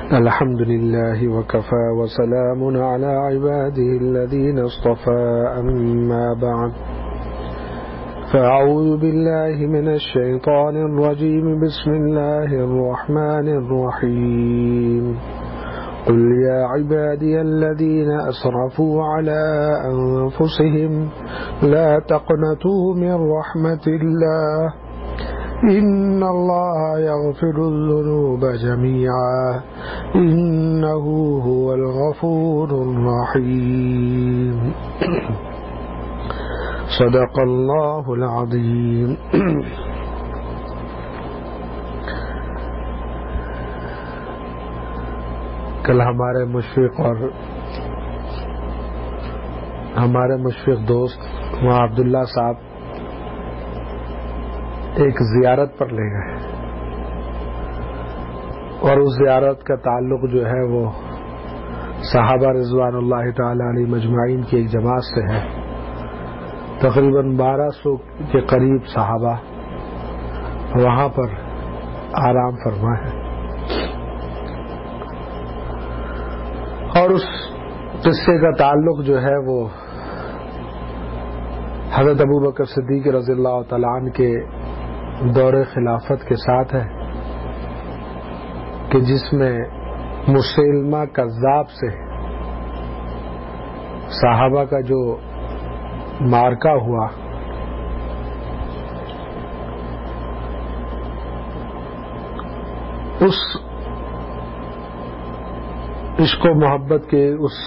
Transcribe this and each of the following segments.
الحمد لله وكفى وسلام على عباده الذين اصطفى أما بعد فأعوذ بالله من الشيطان الرجيم بسم الله الرحمن الرحيم قل يا عبادي الذين أسرفوا على أنفسهم لا تقنطوا من رحمة الله إن الله يغفر الذنوب جميعا إنه هو الغفور الرحيم صدق الله العظيم. کل ہمارے مشفق دوست وہاں عبداللہ صاحب ایک زیارت پر لے گئے اور اس زیارت کا تعلق جو ہے وہ صحابہ رضوان اللہ تعالی علیہ مجمعین کی ایک جماعت سے ہے. تقریباً 1200 کے قریب صحابہ وہاں پر آرام فرما ہے اور اس قصے کا تعلق جو ہے وہ حضرت ابوبکر صدیق رضی اللہ تعالیٰ عنہ کے دور خلافت کے ساتھ ہے کہ جس میں مسیلمہ کذاب سے صحابہ کا جو مارکا ہوا اس عشق و محبت کے اس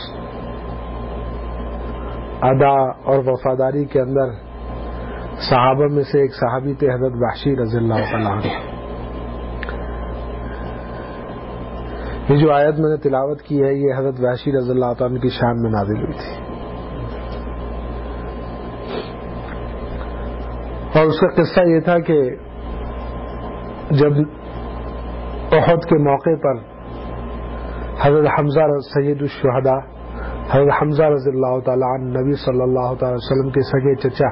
ادا اور وفاداری کے اندر صحابہ میں سے ایک صحابی تھے حضرت وحشی رضی اللہ تعالیٰ عنہ. یہ جو آیت میں نے تلاوت کی ہے یہ حضرت وحشی رضی اللہ تعالیٰ عنہ کی شان میں نازل ہوئی تھی اور اس کا قصہ یہ تھا کہ جب احد کے موقع پر حضرت حمزہ سید الشہداء حضرت حمزہ رضی اللہ تعالیٰ عنہ نبی صلی اللہ تعالی وسلم کے سگے چچا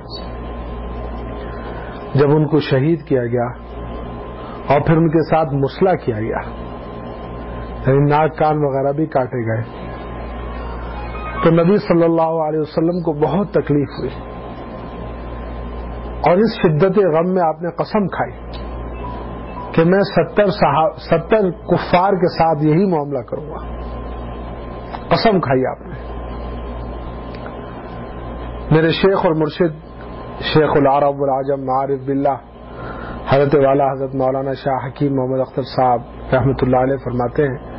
جب ان کو شہید کیا گیا اور پھر ان کے ساتھ مسلح کیا گیا یعنی ناک کان وغیرہ بھی کاٹے گئے تو نبی صلی اللہ علیہ وسلم کو بہت تکلیف ہوئی اور اس شدت غم میں آپ نے قسم کھائی کہ میں 70 کفار کے ساتھ یہی معاملہ کروں گا. قسم کھائی آپ نے. میرے شیخ اور مرشد شیخ العرب والعجم عارف باللہ حضرت والا حضرت مولانا شاہ حکیم محمد اختر صاحب رحمۃ اللہ علیہ فرماتے ہیں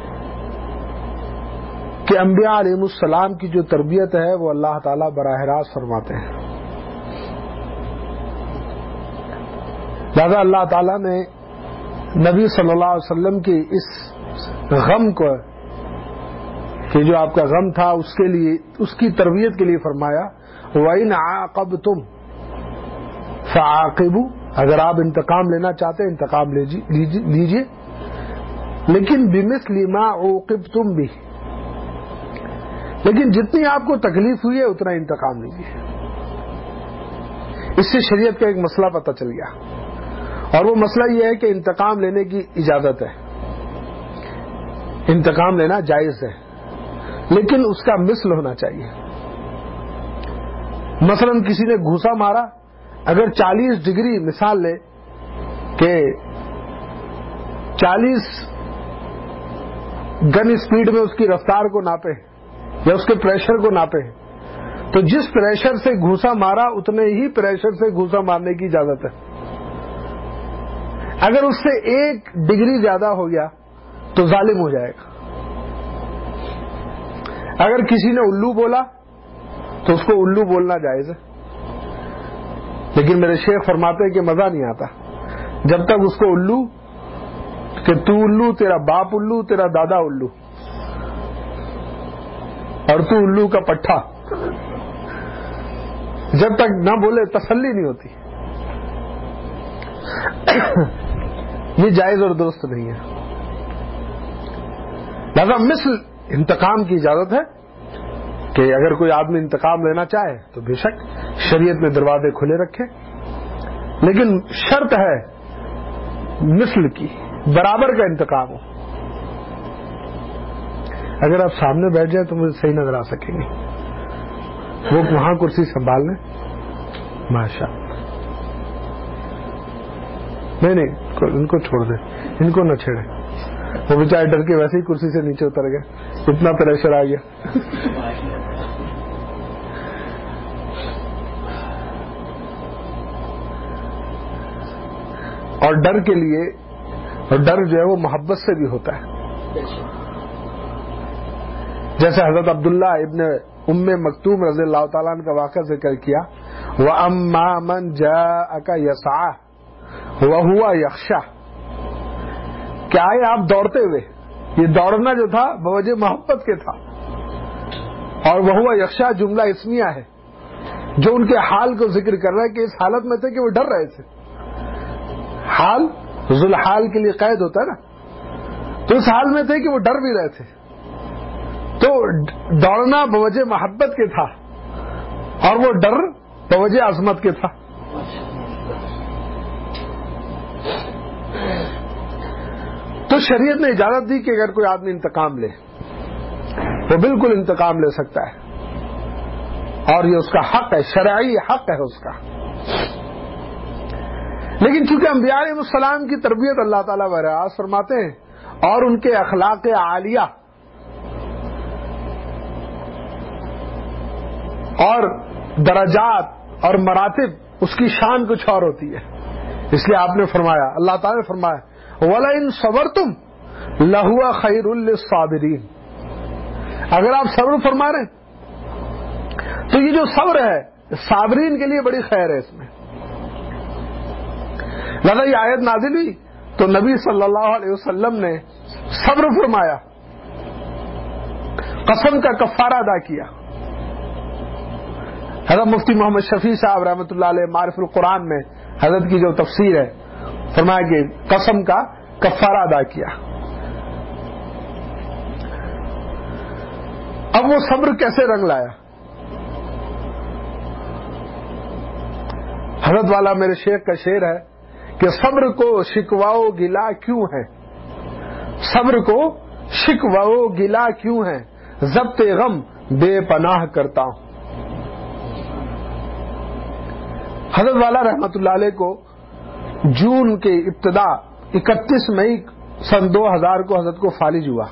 کہ انبیاء علیہ السلام کی جو تربیت ہے وہ اللہ تعالیٰ براہ راست فرماتے ہیں. لہذا اللہ تعالیٰ نے نبی صلی اللہ علیہ وسلم کی اس غم کو کہ جو آپ کا غم تھا اس کے لیے اس کی تربیت کے لیے فرمایا وَإِنْ عَاقَبْتُمْ فَعَاقِبُوا اگر آپ انتقام لینا چاہتے ہیں انتقام لیجیے لیکن بِمِثْلِ مَا عُوقِبْتُمْ بِهِ لیکن جتنی آپ کو تکلیف ہوئی ہے اتنا انتقام لیجیے. اس سے شریعت کا ایک مسئلہ پتہ چل گیا اور وہ مسئلہ یہ ہے کہ انتقام لینے کی اجازت ہے, انتقام لینا جائز ہے لیکن اس کا مثل ہونا چاہیے. مثلا کسی نے گھوسا مارا اگر 40 ڈگری مثال لے کہ 40 گن اسپیڈ میں اس کی رفتار کو ناپے یا اس کے پریشر کو ناپے تو جس پریشر سے گھوسا مارا اتنے ہی پریشر سے گھوسا مارنے کی اجازت ہے. اگر اس سے 1 ڈگری زیادہ ہو گیا تو ظالم ہو جائے گا. اگر کسی نے الو بولا تو اس کو الو بولنا جائز ہے لیکن میرے شیخ فرماتے ہیں کہ مزہ نہیں آتا جب تک اس کو الو کہ تو الو تیرا باپ الو تیرا دادا الو اور تو الو کا پٹھا جب تک نہ بولے تسلی نہیں ہوتی. یہ جائز اور درست نہیں ہے. لہذا مثل انتقام کی اجازت ہے کہ اگر کوئی آدمی انتقام لینا چاہے تو بے شک شریعت میں دروازے کھلے رکھے لیکن شرط ہے مثل کی برابر کا انتقام ہو. اگر آپ سامنے بیٹھ جائیں تو مجھے صحیح نظر آ سکیں گے. وہ وہاں کرسی سنبھال لیں. ماشاء اللہ. نہیں ان کو چھوڑ دیں, ان کو نہ چھیڑیں. وہ بیچارے ڈر کے ویسے ہی کرسی سے نیچے اتر گئے, اتنا پریشر آ گیا. اور ڈر کے لیے, اور ڈر جو ہے وہ محبت سے بھی ہوتا ہے. جیسے حضرت عبداللہ ابن ام مکتوم رضی اللہ تعالیٰ عنہ کا واقعہ ذکر کیا, وَأَمَّا مَنْ جَاءَكَ يَسْعَىٰ وَهُوَ يَخْشَىٰ, کہ آئے آپ دوڑتے ہوئے. یہ دوڑنا جو تھا بوجہ محبت کے تھا. اور وَهُوَ يَخْشَىٰ جملہ اسمیہ ہے جو ان کے حال کو ذکر کر رہا ہے کہ اس حالت میں تھے کہ وہ ڈر رہے تھے. حال ذوالحال کے لیے قید ہوتا ہے نا, تو اس حال میں تھے کہ وہ ڈر بھی رہے تھے. تو دوڑنا بوجہ محبت کے تھا اور وہ ڈر بوجہ عظمت کے تھا. تو شریعت نے اجازت دی کہ اگر کوئی آدمی انتقام لے وہ بالکل انتقام لے سکتا ہے, اور یہ اس کا حق ہے, شرعی حق ہے اس کا. لیکن چونکہ انبیاء علیہ السلام کی تربیت اللہ تعالیٰ وراثت فرماتے ہیں, اور ان کے اخلاق عالیہ اور درجات اور مراتب, اس کی شان کچھ اور ہوتی ہے. اس لیے آپ نے فرمایا, اللہ تعالیٰ نے فرمایا, وَلَئِن صَبَرْتُمْ لَهُوَ خَيْرٌ لِّلصَّابِرِينَ. اگر آپ صبر فرما رہے ہیں تو یہ جو صبر ہے صابرین کے لیے بڑی خیر ہے. اس میں لہذا یہ آیت نازل ہوئی تو نبی صلی اللہ علیہ وسلم نے صبر فرمایا, قسم کا کفارہ ادا کیا. حضرت مفتی محمد شفیع صاحب رحمۃ اللہ علیہ معرف القرآن میں حضرت کی جو تفسیر ہے فرمایا کہ قسم کا کفارہ ادا کیا. اب وہ صبر کیسے رنگ لایا؟ حضرت والا میرے شیخ کا شعر ہے کہ صبر کو شکواؤ گلا کیوں ہے, صبر کو شکواؤ گلا کیوں ہے, ضبط غم بے پناہ کرتا ہوں. حضرت والا رحمت اللہ علیہ کو جون کے ابتدا 31 مئی سن 2000 کو حضرت کو فالج ہوا.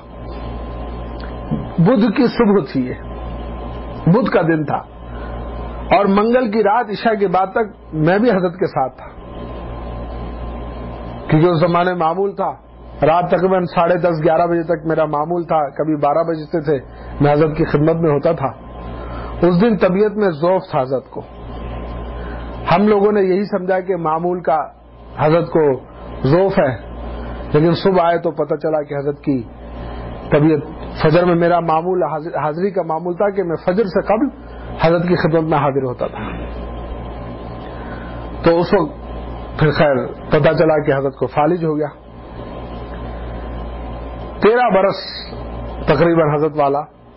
بدھ کی صبح تھی, یہ بدھ کا دن تھا, اور منگل کی رات عشاء کے بعد تک میں بھی حضرت کے ساتھ تھا, کیونکہ اس زمانے معمول تھا رات تقریباً 10:30-11 بجے تک میرا معمول تھا, کبھی 12 بجے تھے میں حضرت کی خدمت میں ہوتا تھا. اس دن طبیعت میں ضعف تھا حضرت کو. ہم لوگوں نے یہی سمجھا کہ معمول کا حضرت کو ضعف ہے, لیکن صبح آئے تو پتہ چلا کہ حضرت کی طبیعت, فجر میں میرا معمول حاضری کا معمول تھا کہ میں فجر سے قبل حضرت کی خدمت میں حاضر ہوتا تھا. تو اس وقت پھر خیر پتہ چلا کہ حضرت کو فالج ہو گیا. 13 برس تقریباً حضرت والا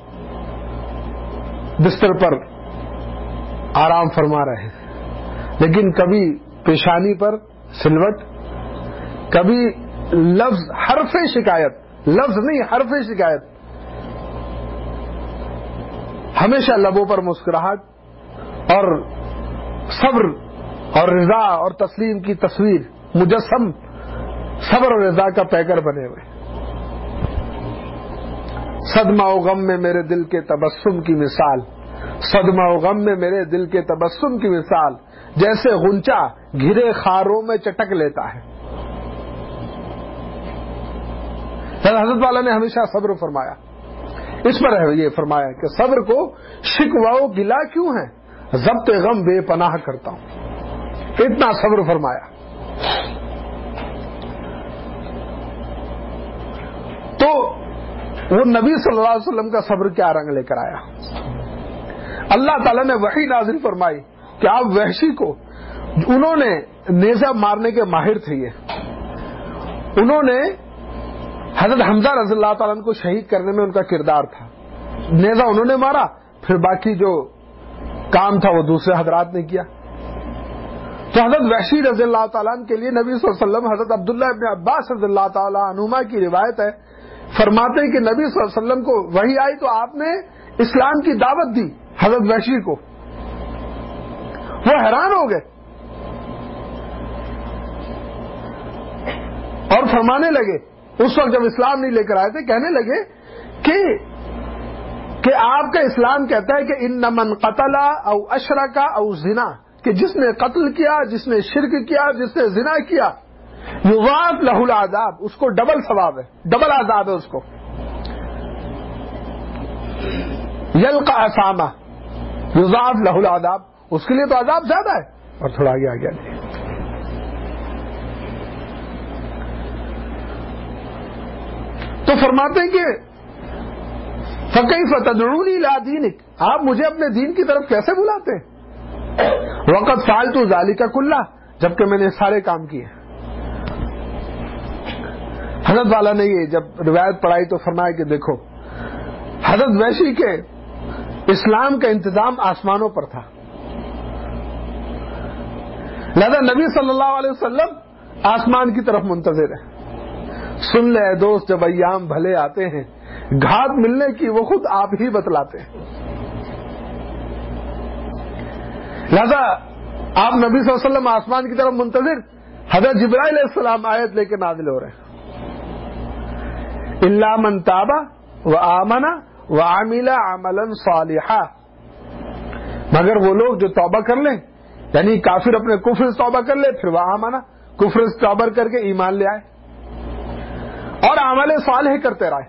بستر پر آرام فرما رہے تھے, لیکن کبھی پیشانی پر سلوٹ, کبھی لفظ حرف شکایت, لفظ نہیں حرف شکایت, ہمیشہ لبوں پر مسکراہٹ اور صبر اور رضا اور تسلیم کی تصویر مجسم, صبر اور رضا کا پیکر بنے ہوئے. صدمہ و غم میں میرے دل کے تبسم کی مثال, صدمہ و غم میں میرے دل کے تبسم کی مثال, جیسے غنچہ گھرے خاروں میں چٹک لیتا ہے. حضرت والا نے ہمیشہ صبر فرمایا. اس پر ہے یہ فرمایا کہ صبر کو شکواؤ گلا کیوں ہے, ضبط غم بے پناہ کرتا ہوں. اتنا صبر فرمایا. تو وہ نبی صلی اللہ علیہ وسلم کا صبر کیا رنگ لے کر آیا. اللہ تعالیٰ نے وحی نازل فرمائی کہ آپ وحشی کو, انہوں نے نیزہ مارنے کے ماہر تھے, یہ انہوں نے حضرت حمزہ رضی اللہ تعالیٰ عنہ کو شہید کرنے میں ان کا کردار تھا. نیزہ انہوں نے مارا, پھر باقی جو کام تھا وہ دوسرے حضرات نے کیا. تو حضرت وحشی رضی اللہ تعالیٰ عنہ کے لیے نبی صلی اللہ علیہ وسلم, حضرت عبداللہ ابن عباس رضی اللہ تعالیٰ عنہما کی روایت ہے, فرماتے ہیں کہ نبی صلی اللہ علیہ وسلم کو وحی آئی تو آپ نے اسلام کی دعوت دی حضرت وحشی کو. وہ حیران ہو گئے اور فرمانے لگے, اس وقت جب اسلام نہیں لے کر آئے تھے, کہنے لگے کہ آپ کا اسلام کہتا ہے کہ ان من قتل او اشرک او زنا, کہ جس نے قتل کیا, جس نے شرک کیا, جس نے زنا کیا, یضاعف لہ العذاب, اس کو ڈبل ثواب ہے, ڈبل عذاب ہے اس کو. یلقى اثامہ, یضاعف لہ العذاب, اس کے لیے تو عذاب زیادہ ہے. اور تھوڑا آگے آ گیا. تو فرماتے ہیں کہ فَكَيْفَ تَدْعُونِي إِلَىٰ دِينِكَ, آپ مجھے اپنے دین کی طرف کیسے بلاتے ہیں؟ وَقَدْ فَعَلْتُ ذَلِكَ كُلَّهُ, جبکہ میں نے سارے کام کیے. حضرت والا نے یہ جب روایت پڑھائی تو فرمایا کہ دیکھو, حضرت وحشی کے اسلام کا انتظام آسمانوں پر تھا, لہذا نبی صلی اللہ علیہ وسلم آسمان کی طرف منتظر ہے. سن لے اے دوست, جب ایام بھلے آتے ہیں, گھات ملنے کی وہ خود آپ ہی بتلاتے ہیں. لہذا آپ نبی صلی اللہ علیہ وسلم آسمان کی طرف منتظر, حضرت جبرائیل علیہ السلام آیت لے کے نازل ہو رہے ہیں. الا من تاب وآمن وعمل عملا صالحا, مگر وہ لوگ جو توبہ کر لیں, یعنی کافر اپنے کفر سے توبہ کر لے, پھر وآمن, کفر سے توبہ کر کے ایمان لے آئے اور عمل صالح کرتے رہے.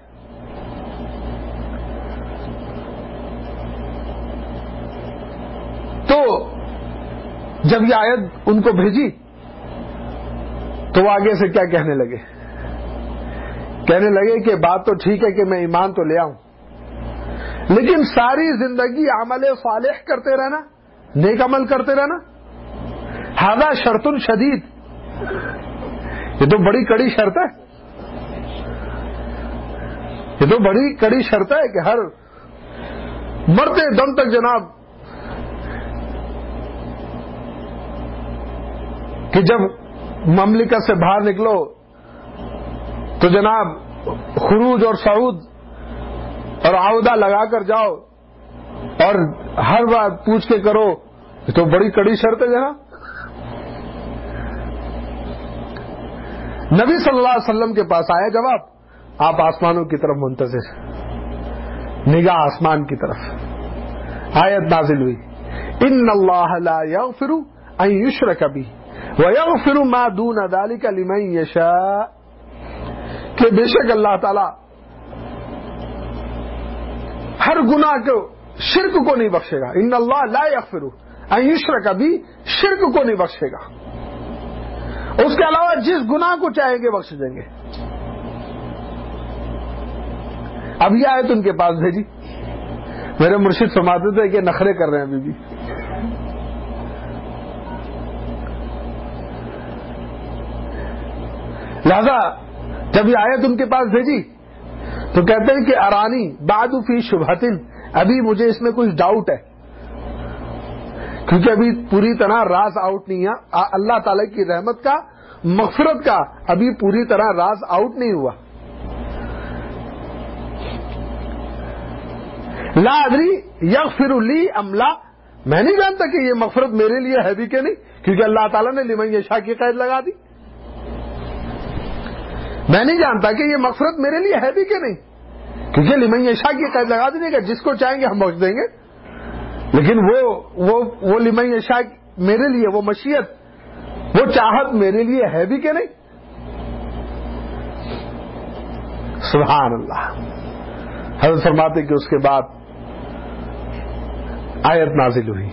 تو جب یہ آیت ان کو بھیجی تو وہ آگے سے کیا کہنے لگے؟ کہنے لگے کہ بات تو ٹھیک ہے کہ میں ایمان تو لے آؤں, لیکن ساری زندگی عمل صالح کرتے رہنا, نیک عمل کرتے رہنا, ھذا شرط شدید, یہ تو بڑی کڑی شرط ہے. یہ تو بڑی کڑی شرط ہے کہ ہر مرتے دم تک جناب, کہ جب مملکت سے باہر نکلو تو جناب خروج اور صعود اور عودہ لگا کر جاؤ اور ہر بات پوچھ کے کرو, یہ تو بڑی کڑی شرط ہے جناب. نبی صلی اللہ علیہ وسلم کے پاس آیا جواب, آپ آسمانوں کی طرف منتظر, نگاہ آسمان کی طرف. آیت نازل ہوئی, ان اللہ لا یغفر ان یشرک بہ ویغفر ما دون ذلک لمن یشاء, کہ بے شک اللہ تعالی ہر گناہ کو, شرک کو نہیں بخشے گا. ان اللہ لا یغفر ان یشرک بہ, شرک کو نہیں بخشے گا, اس کے علاوہ جس گناہ کو چاہیں گے بخش دیں گے. اب یہ آیت ان کے پاس بھیجی. میرے مرشد فرماتے تھے کہ نخرے کر رہے ہیں ابھی بھی. لہذا جب یہ آیت ان کے پاس بھیجی تو کہتے ہیں کہ ارانی بعد فی شبہتن, ابھی مجھے اس میں کچھ ڈاؤٹ ہے, کیونکہ ابھی پوری طرح راز آؤٹ نہیں ہے. اللہ تعالی کی رحمت کا, مغفرت کا ابھی پوری طرح راز آؤٹ نہیں ہوا. لا ادری یغفر لی ام لا, میں نہیں جانتا کہ یہ مغفرت میرے لیے ہے بھی کہ نہیں, کیونکہ اللہ تعالیٰ نے لمن یشاء کی قید لگا دی. میں نہیں جانتا کہ یہ مغفرت میرے لیے ہے بھی کہ نہیں, کیونکہ لمن یشاء کی قید لگا دی. کہ جس کو چاہیں گے ہم بخش دیں گے, لیکن وہ لمن یشاء میرے لیے, وہ مشیت, وہ چاہت میرے لیے ہے بھی کہ نہیں. سبحان اللہ. حضرت فرماتے کہ اس کے بعد آیت نازل ہوئی,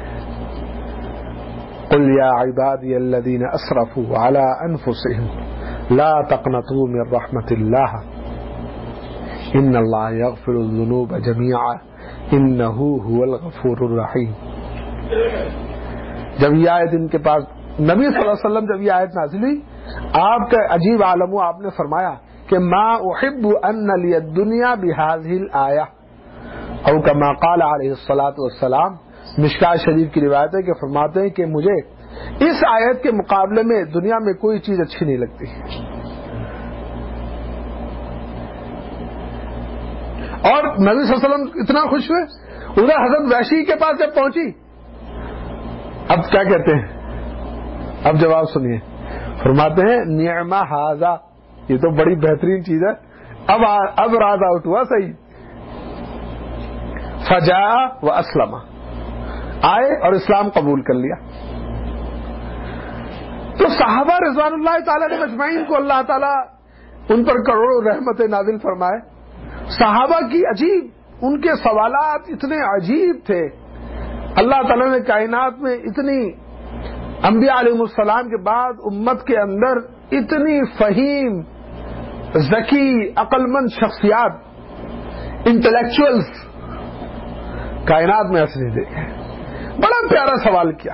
قل یا عبادی الذین اسرفوا علی انفسهم لا تقنطوا من رحمت اللہ ان اللہ یغفر الذنوب جميعا انہ هو الغفور الرحیم. جب یہ آیت ان کے پاس, نبی صلی اللہ علیہ وسلم جب یہ آیت نازل ہوئی, آپ کا عجیب عالم ہوا. آپ نے فرمایا کہ ما احب ان لی الدنیا بهذه الآیہ, او کما قال علیہ الصلوۃ والسلام. مشکاۃ شریف کی روایت ہے کہ فرماتے ہیں کہ مجھے اس آیت کے مقابلے میں دنیا میں کوئی چیز اچھی نہیں لگتی. اور نبی صلی اللہ علیہ وسلم اتنا خوش ہوئے. ادھر حضرت وحشی کے پاس جب پہنچی, اب کیا کہتے ہیں, اب جواب سنیے. فرماتے ہیں نعم ھذا, یہ تو بڑی بہترین چیز ہے, اب راز آؤٹ ہوا صحیح. فجاء واسلم, آئے اور اسلام قبول کر لیا. تو صحابہ رضوان اللہ تعالی علیہ مجمعین کو اللہ تعالیٰ ان پر کروڑوں رحمتیں نازل فرمائے. صحابہ کی عجیب, ان کے سوالات اتنے عجیب تھے. اللہ تعالیٰ نے کائنات میں اتنی انبیاء علیہ السلام کے بعد امت کے اندر اتنی فہیم, ذکی, عقل مند شخصیات, انٹلیکچوئلز کائنات میں ایسے نہیں دیکھے. بڑا پیارا سوال کیا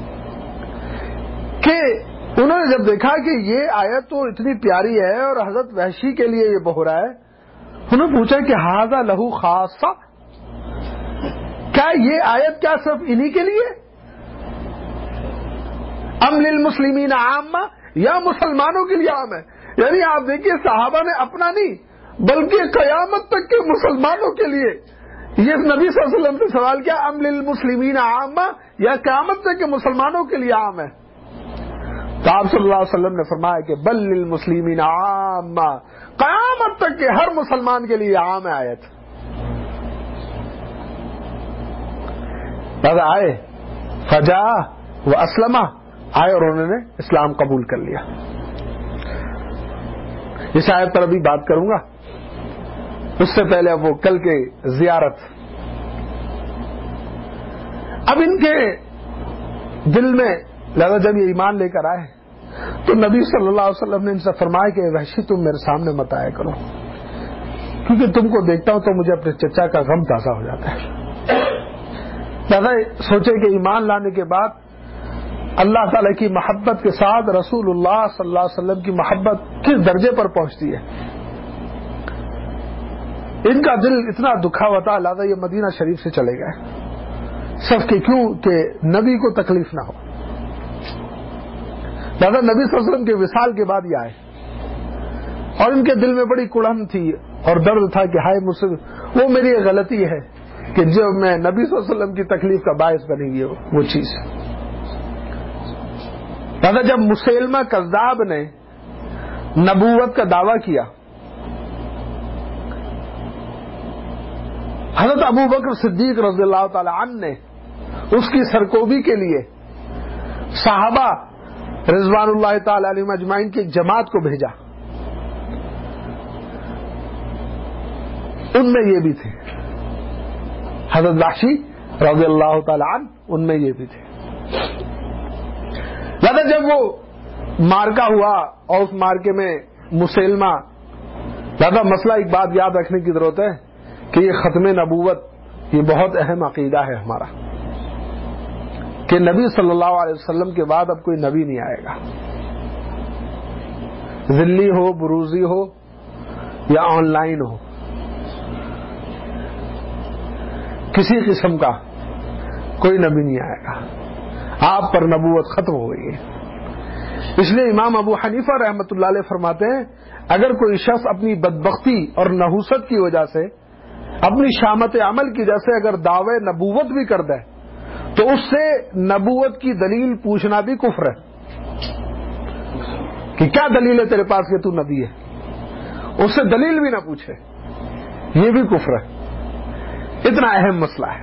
کہ انہوں نے جب دیکھا کہ یہ آیت تو اتنی پیاری ہے اور حضرت وحشی کے لیے یہ بہرا ہے, انہوں نے پوچھا کہ ھذا لہو خاصہ, کیا یہ آیت کیا صرف انہی کے لیے, ام للمسلمین عامہ, یا مسلمانوں کے لیے عام ہے. یعنی آپ دیکھیے صحابہ نے اپنا نہیں بلکہ قیامت تک کے مسلمانوں کے لیے یہ نبی صلی اللہ علیہ وسلم سے سوال کیا, ام للمسلمین عامہ, یا قیامت تک کے مسلمانوں کے لیے عام ہے. تو آپ صلی اللہ علیہ وسلم نے فرمایا کہ بل للمسلمین عامہ, قیامت تک کے ہر مسلمان کے لیے عام ہے آیت. بس آئے فجاء واسلم, آئے اور انہوں نے اسلام قبول کر لیا. اس آیت پر ابھی بات کروں گا, اس سے پہلے اب وہ کل کے زیارت. اب ان کے دل میں لہذا جب یہ ایمان لے کر آئے تو نبی صلی اللہ علیہ وسلم نے ان سے فرمایا کہ وحشی تم میرے سامنے مت آیا کرو, کیونکہ تم کو دیکھتا ہوں تو مجھے اپنے چچا کا غم تازہ ہو جاتا ہے. لہذا سوچے کہ ایمان لانے کے بعد اللہ تعالی کی محبت کے ساتھ رسول اللہ صلی اللہ علیہ وسلم کی محبت کس درجے پر پہنچتی ہے. ان کا دل اتنا دکھا ہوا تھا, لہذا یہ مدینہ شریف سے چلے گئے صرف کہ کیوں کہ نبی کو تکلیف نہ ہو. لہذا نبی صلی اللہ علیہ وسلم کے وصال کے بعد یہ آئے, اور ان کے دل میں بڑی کڑن تھی اور درد تھا کہ ہائے مجھ سے وہ میری یہ غلطی ہے کہ جو میں نبی صلی اللہ علیہ وسلم کی تکلیف کا باعث بنے گی وہ چیز. لہذا جب مسیلمہ کذاب نے نبوت کا دعویٰ کیا, حضرت ابو بکر صدیق رضی اللہ تعالی عنہ نے اس کی سرکوبی کے لیے صحابہ رضوان اللہ تعالی علیہ مجمعین کی ایک جماعت کو بھیجا. ان میں یہ بھی تھے حضرت وحشی رضی اللہ تعالی عنہ, ان میں یہ بھی تھے. لہذا جب وہ مارکا ہوا اور اس مارکے میں مسیلمہ, لہذا مسئلہ ایک بات یاد رکھنے کی ضرورت ہے کہ یہ ختم نبوت یہ بہت اہم عقیدہ ہے ہمارا, کہ نبی صلی اللہ علیہ وسلم کے بعد اب کوئی نبی نہیں آئے گا, ذلی ہو, بروزی ہو یا آن لائن ہو, کسی قسم کا کوئی نبی نہیں آئے گا. آپ پر نبوت ختم ہو گئی ہے. اس لیے امام ابو حنیفہ رحمۃ اللہ علیہ فرماتے ہیں اگر کوئی شخص اپنی بدبختی اور نحوست کی وجہ سے, اپنی شامت عمل کی وجہ سے اگر دعوے نبوت بھی کر دے تو اس سے نبوت کی دلیل پوچھنا بھی کفر ہے, کہ کیا دلیل ہے تیرے پاس کہ تو نبی ہے, اس سے دلیل بھی نہ پوچھے, یہ بھی کفر ہے. اتنا اہم مسئلہ ہے.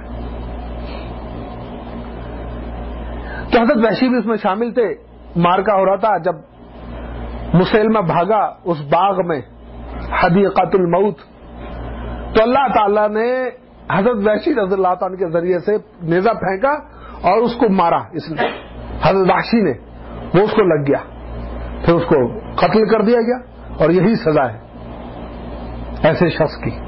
تو حضرت وحشی بھی اس میں شامل تھے. مارکا ہو رہا تھا جب مسیلمہ بھاگا اس باغ میں حدیقۃ الموت, تو اللہ تعالیٰ نے حضرت وحشی رضی اللہ تعالیٰ کے ذریعے سے نیزہ پھینکا اور اس کو مارا. اس نے حضرت وحشی نے, وہ اس کو لگ گیا, پھر اس کو قتل کر دیا گیا, اور یہی سزا ہے ایسے شخص کی.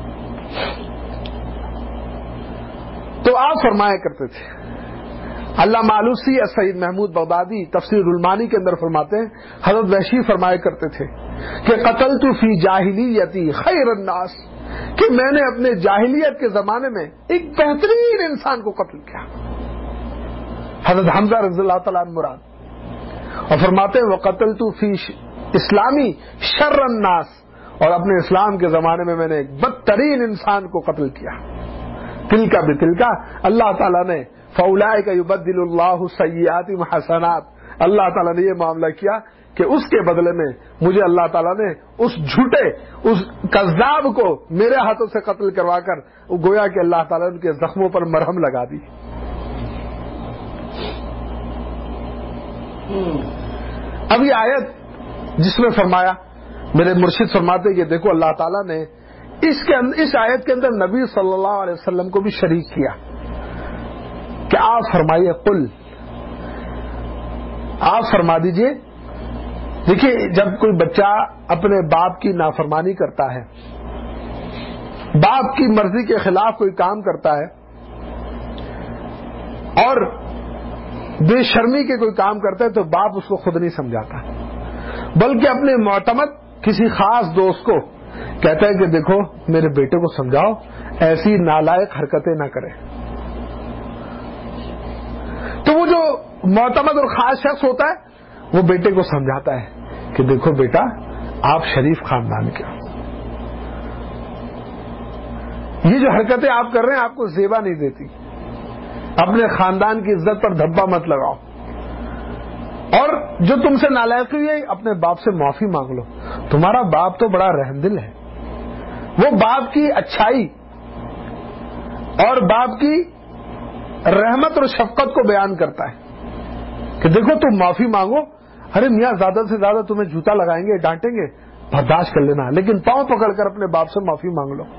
تو آپ فرمایا کرتے تھے, علامہ آلوسی سید محمود بغدادی تفسیر المعانی کے اندر فرماتے ہیں حضرت وحشی فرمایا کرتے تھے کہ قتلت فی جاہلیتی خیر الناس, کہ میں نے اپنے جاہلیت کے زمانے میں ایک بہترین انسان کو قتل کیا, حضرت حمزہ رضی اللہ تعالیٰ عنہ مراد. اور فرماتے ہیں وقتلت فی اسلامی شر الناس, اور اپنے اسلام کے زمانے میں میں نے ایک بدترین انسان کو قتل کیا. تلکا بتلکا اللہ تعالیٰ نے فاولئک یبدل اللہ سیئات حسنات، اللہ تعالیٰ نے یہ معاملہ کیا کہ اس کے بدلے میں مجھے اللہ تعالیٰ نے اس جھوٹے اس کذاب کو میرے ہاتھوں سے قتل کروا کر گویا کہ اللہ تعالیٰ نے ان کے زخموں پر مرہم لگا دی. اب یہ آیت جس میں فرمایا، میرے مرشد فرماتے کہ دیکھو اللہ تعالیٰ نے اس آیت کے اندر نبی صلی اللہ علیہ وسلم کو بھی شریک کیا کہ آپ فرمائیے قل، آپ فرما دیجئے. دیکھیے جب کوئی بچہ اپنے باپ کی نافرمانی کرتا ہے، باپ کی مرضی کے خلاف کوئی کام کرتا ہے اور بے شرمی کے کوئی کام کرتا ہے تو باپ اس کو خود نہیں سمجھاتا، بلکہ اپنے معتمد کسی خاص دوست کو کہتا ہے کہ دیکھو میرے بیٹے کو سمجھاؤ ایسی نالائق حرکتیں نہ کرے. تو وہ جو معتمد اور خاص شخص ہوتا ہے وہ بیٹے کو سمجھاتا ہے کہ دیکھو بیٹا آپ شریف خاندان کے، یہ جو حرکتیں آپ کر رہے ہیں آپ کو زیبا نہیں دیتی، اپنے خاندان کی عزت پر دھبا مت لگاؤ، اور جو تم سے نالائقی ہوئی اپنے باپ سے معافی مانگ لو. تمہارا باپ تو بڑا رحم دل ہے، وہ باپ کی اچھائی اور باپ کی رحمت اور شفقت کو بیان کرتا ہے کہ دیکھو تم معافی مانگو. ارے میاں زیادہ سے زیادہ تمہیں جوتا لگائیں گے، ڈانٹیں گے، برداشت کر لینا، لیکن پاؤں پکڑ کر اپنے باپ سے معافی مانگ لو.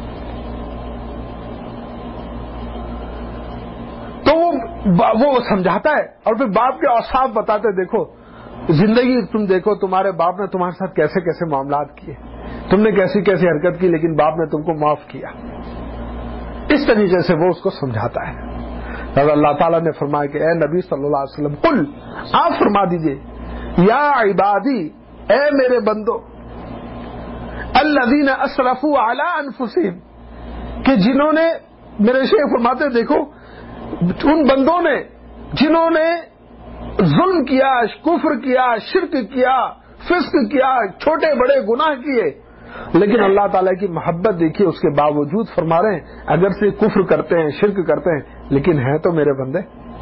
تو وہ سمجھاتا ہے اور پھر باپ کے اوصاف بتاتے، دیکھو زندگی تم دیکھو تمہارے باپ نے تمہارے ساتھ کیسے کیسے معاملات کیے، تم نے کیسی کیسی حرکت کی، لیکن باپ نے تم کو معاف کیا. اس طریقے سے وہ اس کو سمجھاتا ہے. اللہ تعالیٰ نے فرمایا کہ اے نبی صلی اللہ علیہ وسلم قل، آپ فرما دیجئے یا عبادی، اے میرے بندو، الذین اسرفوا علی انفسہم، کہ جنہوں نے، میرے شیخ فرماتے دیکھو ان بندوں نے جنہوں نے ظلم کیا، کفر کیا، شرک کیا، فسق کیا، چھوٹے بڑے گناہ کیے، لیکن اللہ تعالیٰ کی محبت دیکھیے اس کے باوجود فرما رہے ہیں اگر سے کفر کرتے ہیں، شرک کرتے ہیں، لیکن ہیں تو میرے بندے.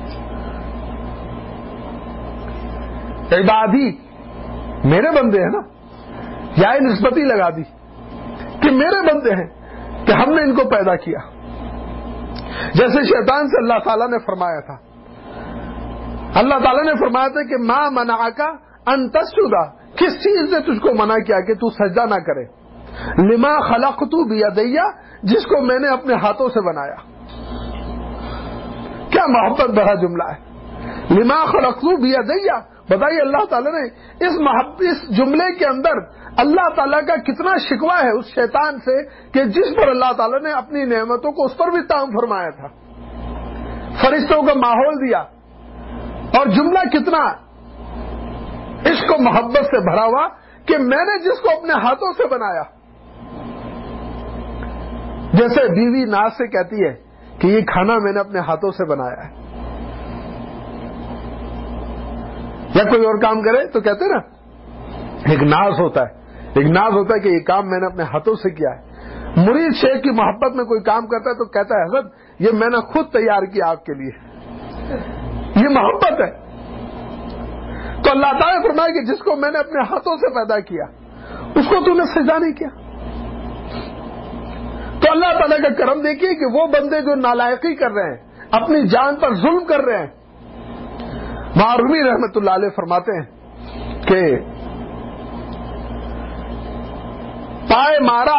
عبادی میرے بندے ہیں نا، یا نسبتی لگا دی کہ میرے بندے ہیں کہ ہم نے ان کو پیدا کیا. جیسے شیطان سے اللہ تعالیٰ نے فرمایا تھا، اللہ تعالیٰ نے فرمایا تھا کہ ما منعک ان تسجد، کس چیز نے تجھ کو منع کیا کہ تو سجدہ نہ کرے، لما خلقت بیدی، جس کو میں نے اپنے ہاتھوں سے بنایا. کیا محبت بھرا جملہ ہے، لما خلقت بیدی. بتائیے اللہ تعالیٰ نے اس جملے کے اندر اللہ تعالیٰ کا کتنا شکوہ ہے اس شیطان سے کہ جس پر اللہ تعالیٰ نے اپنی نعمتوں کو اس پر بھی تام فرمایا تھا، فرشتوں کا ماحول دیا، اور جملہ کتنا عشق و محبت سے بھرا ہوا کہ میں نے جس کو اپنے ہاتھوں سے بنایا. جیسے بیوی ناز سے کہتی ہے کہ یہ کھانا میں نے اپنے ہاتھوں سے بنایا ہے، یا کوئی اور کام کرے تو کہتے نا ایک ناز ہوتا ہے کہ یہ کام میں نے اپنے ہاتھوں سے کیا ہے. مرید شیخ کی محبت میں کوئی کام کرتا ہے تو کہتا ہے حضرت یہ میں نے خود تیار کیا آپ کے لیے، یہ محبت ہے. تو اللہ تعالیٰ نے فرمایا کہ جس کو میں نے اپنے ہاتھوں سے پیدا کیا اس کو تو نے سجدہ نہیں کیا. تو اللہ تعالیٰ کا کرم دیکھیے کہ وہ بندے جو نالائقی کر رہے ہیں، اپنی جان پر ظلم کر رہے ہیں. معروی رحمت اللہ علیہ فرماتے ہیں کہ پائے مارا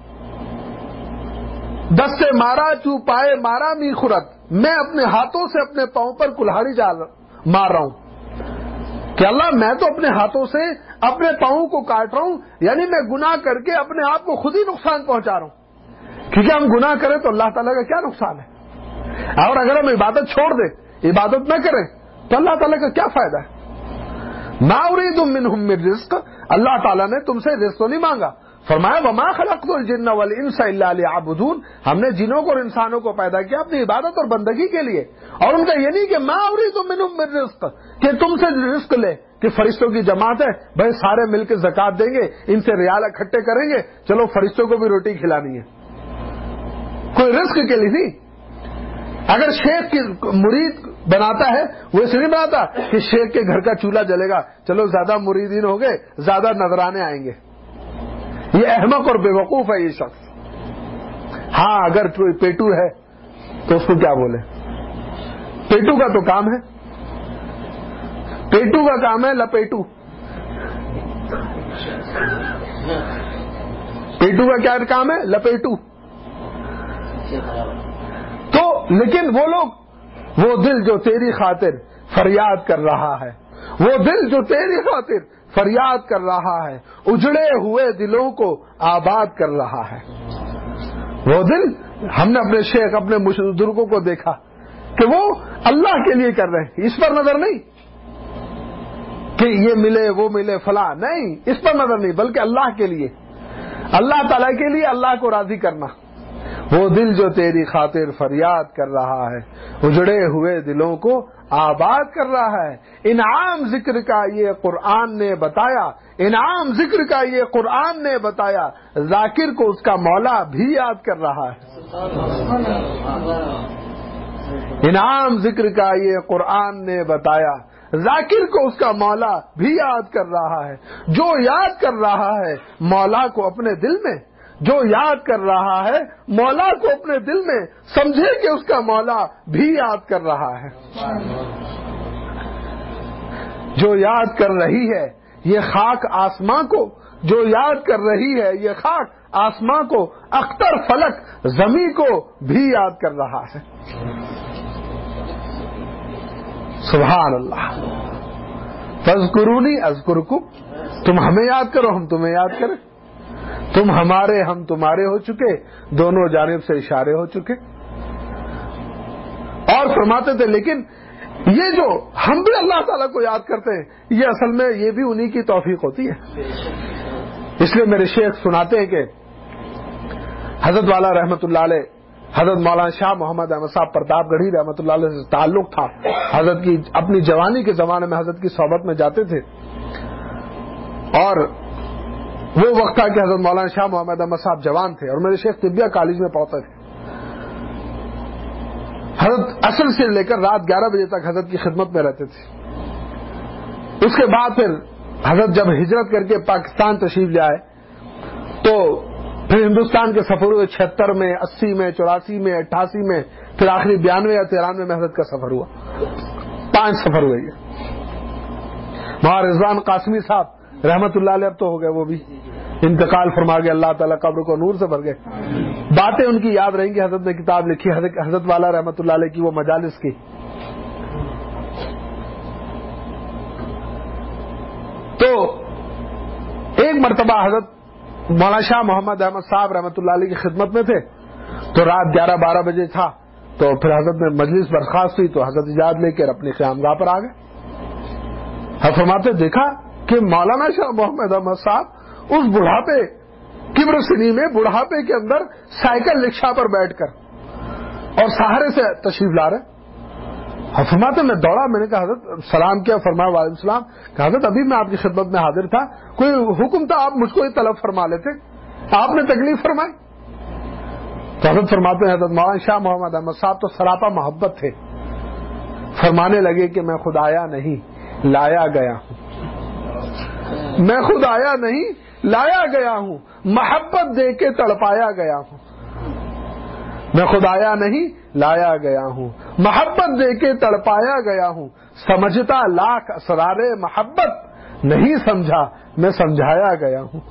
دستے مارا چو پائے مارا می خورت، میں اپنے ہاتھوں سے اپنے پاؤں پر کلہاڑی مار رہا ہوں کہ اللہ میں تو اپنے ہاتھوں سے اپنے پاؤں کو کاٹ رہا ہوں، یعنی میں گناہ کر کے اپنے آپ کو خود ہی نقصان پہنچا رہا ہوں. کیونکہ ہم گناہ کریں تو اللہ تعالیٰ کا کیا نقصان ہے، اور اگر ہم عبادت چھوڑ دیں، عبادت نہ کریں تو اللہ تعالیٰ کا کیا فائدہ ہے. ما اريد منهم من رزق، اللہ تعالیٰ نے تم سے رزق نہیں مانگا. فرمایا وما خلقت الجن والانس الا ليعبدون، ہم نے جنوں کو اور انسانوں کو پیدا کیا اپنی عبادت اور بندگی کے لیے. اور ان کا یہ نہیں کہ ما اريد منهم من رزق، کہ تم سے رزق لے، کہ فرشتوں کی جماعت ہے بھائی سارے مل کے زکات دیں گے, ان سے ریال اکٹھے کریں گے, چلو فرشتوں کو بھی روٹی کھلانی ہے. کوئی رزق کے لیے نہیں. اگر شیخ کی مرید بناتا ہے وہ اس لیے نہیں بناتا کہ شیخ کے گھر کا چولہا جلے گا, چلو زیادہ مریدین ہو گئے زیادہ نذرانے آئیں گے. یہ احمق اور بے وقوف ہے یہ شخص. ہاں اگر کوئی پیٹو ہے تو اس کو کیا بولے, پیٹو کا تو کام ہے, پیٹو کا کام ہے لپیٹو. پیٹو کا کیا کام ہے, لپیٹو. تو لیکن وہ لوگ وہ دل جو تیری خاطر فریاد کر رہا ہے, وہ دل جو تیری خاطر فریاد کر رہا ہے, اجڑے ہوئے دلوں کو آباد کر رہا ہے. وہ دل ہم نے اپنے شیخ اپنے بزرگوں کو دیکھا کہ وہ اللہ کے لیے کر رہے ہیں, اس پر نظر نہیں کہ یہ ملے وہ ملے فلاں, نہیں اس پر نظر نہیں, بلکہ اللہ کے لیے, اللہ تعالی کے لیے, اللہ کو راضی کرنا. وہ دل جو تیری خاطر فریاد کر رہا ہے, اجڑے ہوئے دلوں کو آباد کر رہا ہے. انعام ذکر کا یہ قرآن نے بتایا, انعام ذکر کا یہ قرآن نے بتایا, ذاکر کو اس کا مولا بھی یاد کر رہا ہے. انعام ذکر کا یہ قرآن نے بتایا, ذاکر کو اس کا مولا بھی یاد کر رہا ہے. جو یاد کر رہا ہے مولا کو اپنے دل میں, جو یاد کر رہا ہے مولا کو اپنے دل میں, سمجھے کہ اس کا مولا بھی یاد کر رہا ہے. جو یاد کر رہی ہے یہ خاک آسماں کو, جو یاد کر رہی ہے یہ خاک آسماں کو, اختر فلک زمیں کو بھی یاد کر رہا ہے. سبحان اللہ. فاذکرونی اذکرکم, تم ہمیں یاد کرو ہم تمہیں یاد کریں. تم ہمارے ہم تمہارے ہو چکے, دونوں جانب سے اشارے ہو چکے. اور فرماتے تھے لیکن یہ جو ہم بھی اللہ تعالیٰ کو یاد کرتے ہیں, یہ اصل میں یہ بھی انہی کی توفیق ہوتی ہے. اس لیے میرے شیخ سناتے ہیں کہ حضرت والا رحمت اللہ علیہ, حضرت مولانا شاہ محمد احمد صاحب پرتاپ گڑھی رحمت اللہ علیہ سے تعلق تھا. حضرت کی اپنی جوانی کے زمانے میں حضرت کی صحبت میں جاتے تھے, اور وہ وقت تھا کہ حضرت مولانا شاہ محمد احمد صاحب جوان تھے, اور میرے شیخ طبیہ کالج میں پڑھتے تھے. حضرت اصل سے لے کر رات 11 بجے تک حضرت کی خدمت میں رہتے تھے. اس کے بعد پھر حضرت جب ہجرت کر کے پاکستان تشریف لے آئے تو پھر ہندوستان کے سفر ہوئے 76 میں, 80 میں, 84 میں, 88 میں, پھر آخری 92 یا 93 میں حضرت کا سفر ہوا. 5 سفر ہوئے. وہاں رضوان قاسمی صاحب رحمت اللہ علیہ اب تو ہو گئے, وہ بھی انتقال فرما گئے, اللہ تعالیٰ قبر کو نور سے بھر گئے. باتیں ان کی یاد رہیں گی. حضرت نے کتاب لکھی حضرت والا رحمت اللہ علیہ کی, وہ مجالس کی. تو ایک مرتبہ حضرت مولانا شاہ محمد احمد صاحب رحمت اللہ علیہ کی خدمت میں تھے, تو رات 11-12 بجے تھا, تو پھر حضرت نے مجلس برخاست ہوئی تو حضرت اجازت لے کر اپنی قیامگاہ پر آ گئے. حضرت فرماتے دیکھا کہ مولانا شاہ محمد احمد صاحب اس بڑھاپے کبر سنی میں, بڑھاپے کے اندر سائیکل رکشا پر بیٹھ کر اور سہارے سے تشریف لا رہے. فرماتے میں دوڑا, میں نے کہا حضرت سلام کیا, فرمایا وعلیکم السلام. کہا حضرت ابھی میں آپ کی خدمت میں حاضر تھا, کوئی حکم تھا آپ مجھ کو یہ طلب فرما لیتے, آپ نے تکلیف فرمائی. تو حضرت فرماتے ہیں حضرت مولانا شاہ محمد احمد صاحب تو سراپا محبت تھے. فرمانے لگے کہ میں خود آیا نہیں لایا گیا ہوں, میں خود آیا نہیں لایا گیا ہوں, محبت دے کے تڑپایا گیا ہوں. میں خود آیا نہیں لایا گیا ہوں, محبت دے کے تڑپایا گیا ہوں. سمجھتا لاکھ اسرار محبت, نہیں سمجھا میں سمجھایا گیا ہوں.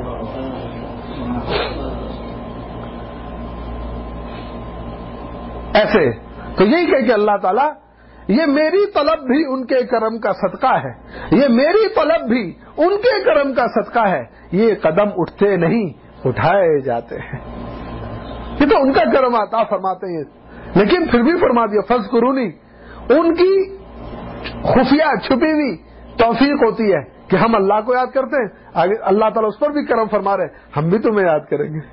ایسے تو یہی کہے کہ اللہ تعالیٰ یہ میری طلب بھی ان کے کرم کا صدقہ ہے, یہ میری طلب بھی ان کے کرم کا صدقہ ہے. یہ قدم اٹھتے نہیں اٹھائے جاتے ہیں, یہ تو ان کا کرم عطا فرماتے ہیں. لیکن پھر بھی فرما دیا فذکرونی, ان کی خفیہ چھپی ہوئی توفیق ہوتی ہے کہ ہم اللہ کو یاد کرتے ہیں, آگے اللہ تعالیٰ اس پر بھی کرم فرما رہے, ہم بھی تمہیں یاد کریں گے.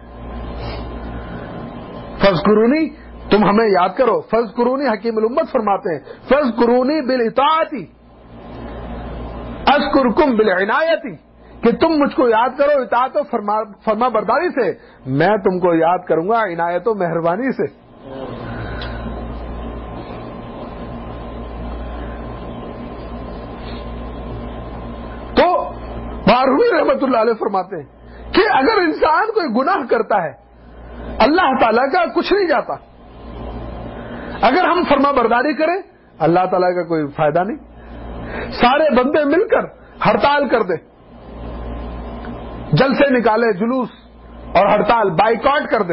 فذکرونی, تم ہمیں یاد کرو. فذکرونی حکیم الامت فرماتے ہیں فذکرونی بالاطاعت اذکرکم بالعنایتی، کہ تم مجھ کو یاد کرو اطاعت و فرما برداری سے، میں تم کو یاد کروں گا عنایت و مہربانی سے۔ تو باروی رحمت اللہ علیہ فرماتے ہیں کہ اگر انسان کوئی گناہ کرتا ہے اللہ تعالیٰ کا کچھ نہیں جاتا، اگر ہم فرما برداری کریں اللہ تعالیٰ کا کوئی فائدہ نہیں۔ سارے بندے مل کر ہڑتال کر دیں، جلسے نکالے، جلوس اور ہڑتال بائیکاٹ کر دیں،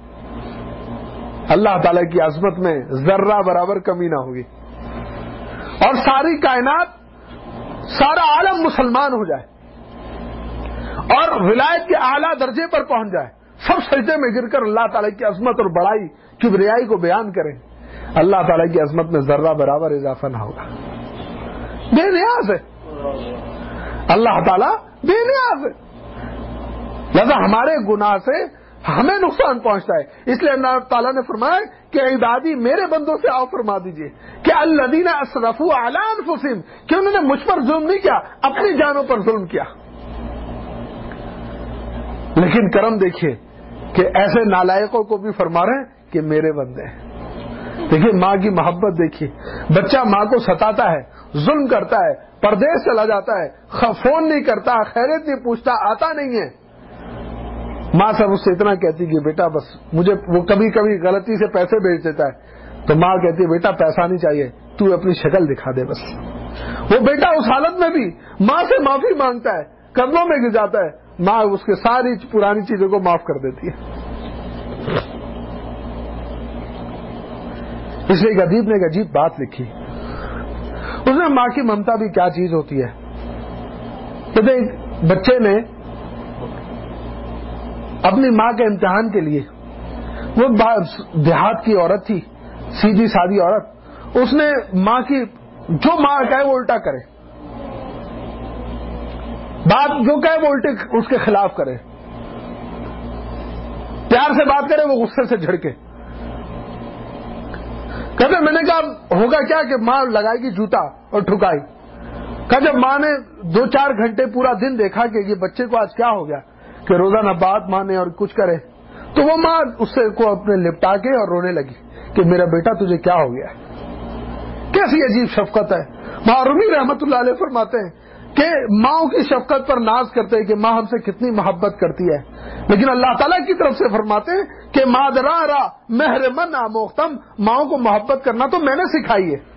اللہ تعالیٰ کی عظمت میں ذرہ برابر کمی نہ ہوگی، اور ساری کائنات، سارا عالم مسلمان ہو جائے اور ولایت کے اعلیٰ درجے پر پہنچ جائے، سب سجدے میں گر کر اللہ تعالیٰ کی عظمت اور بڑائی کبریائی کو بیان کریں، اللہ تعالیٰ کی عظمت میں ذرہ برابر اضافہ نہ ہوگا۔ بے نیاز ہے اللہ تعالیٰ، بے نیاز ہے، لہذا ہمارے گناہ سے ہمیں نقصان پہنچتا ہے، اس لیے اللہ تعالیٰ نے فرمایا کہ عبادی میرے بندوں سے آؤ فرما دیجئے کہ الذین اسرفوا علی انفسہم، کہ انہوں نے مجھ پر ظلم نہیں کیا، اپنی جانوں پر ظلم کیا۔ لیکن کرم دیکھیے کہ ایسے نالائقوں کو بھی فرما رہے ہیں کہ میرے بندے ہیں۔ دیکھیے ماں کی محبت دیکھیے، بچہ ماں کو ستاتا ہے، ظلم کرتا ہے، پردیس چلا جاتا ہے، فون نہیں کرتا، خیریت نہیں پوچھتا، آتا نہیں ہے، ماں صاحب اس سے اتنا کہتی کہ بیٹا بس مجھے، وہ کبھی کبھی غلطی سے پیسے بھیج دیتا ہے تو ماں کہتی ہے بیٹا پیسہ نہیں چاہیے، تو اپنی شکل دکھا دے بس۔ وہ بیٹا اس حالت میں بھی ماں سے معافی مانگتا ہے، قدموں میں گر جاتا ہے، ماں اس کے ساری پرانی چیزوں کو معاف کر دیتی ہے۔ اس لیے ایک ادیب نے ایک عجیب بات لکھی، اس نے ماں کی ممتا بھی کیا چیز ہوتی ہے۔ کہتے ایک بچے نے اپنی ماں کے امتحان کے لیے، وہ دیہات کی عورت تھی، سیدھی سادی عورت، اس نے ماں کی جو ماں کہے وہ الٹا کرے، بات جو کہے وہ الٹے اس کے خلاف کرے، پیار سے بات کرے وہ غصے سے جھڑکے۔ کہتے میں نے کہا ہوگا کیا کہ ماں لگائے گی جوتا اور ٹھکائی۔ کہا جب ماں نے 2-4 گھنٹے پورا دن دیکھا کہ یہ بچے کو آج کیا ہو گیا کہ روزانہ بات مانے اور کچھ کرے، تو وہ ماں اس سے کو اپنے لپٹا کے اور رونے لگی کہ میرا بیٹا تجھے کیا ہو گیا۔ کیسی عجیب شفقت ہے۔ ماں رومی رحمت اللہ علیہ فرماتے ہیں کہ ماؤں کی شفقت پر ناز کرتے ہیں کہ ماں ہم سے کتنی محبت کرتی ہے، لیکن اللہ تعالیٰ کی طرف سے فرماتے ہیں کہ مادرا را مہر من آموختم، ماؤں کو محبت کرنا تو میں نے سکھائی ہے،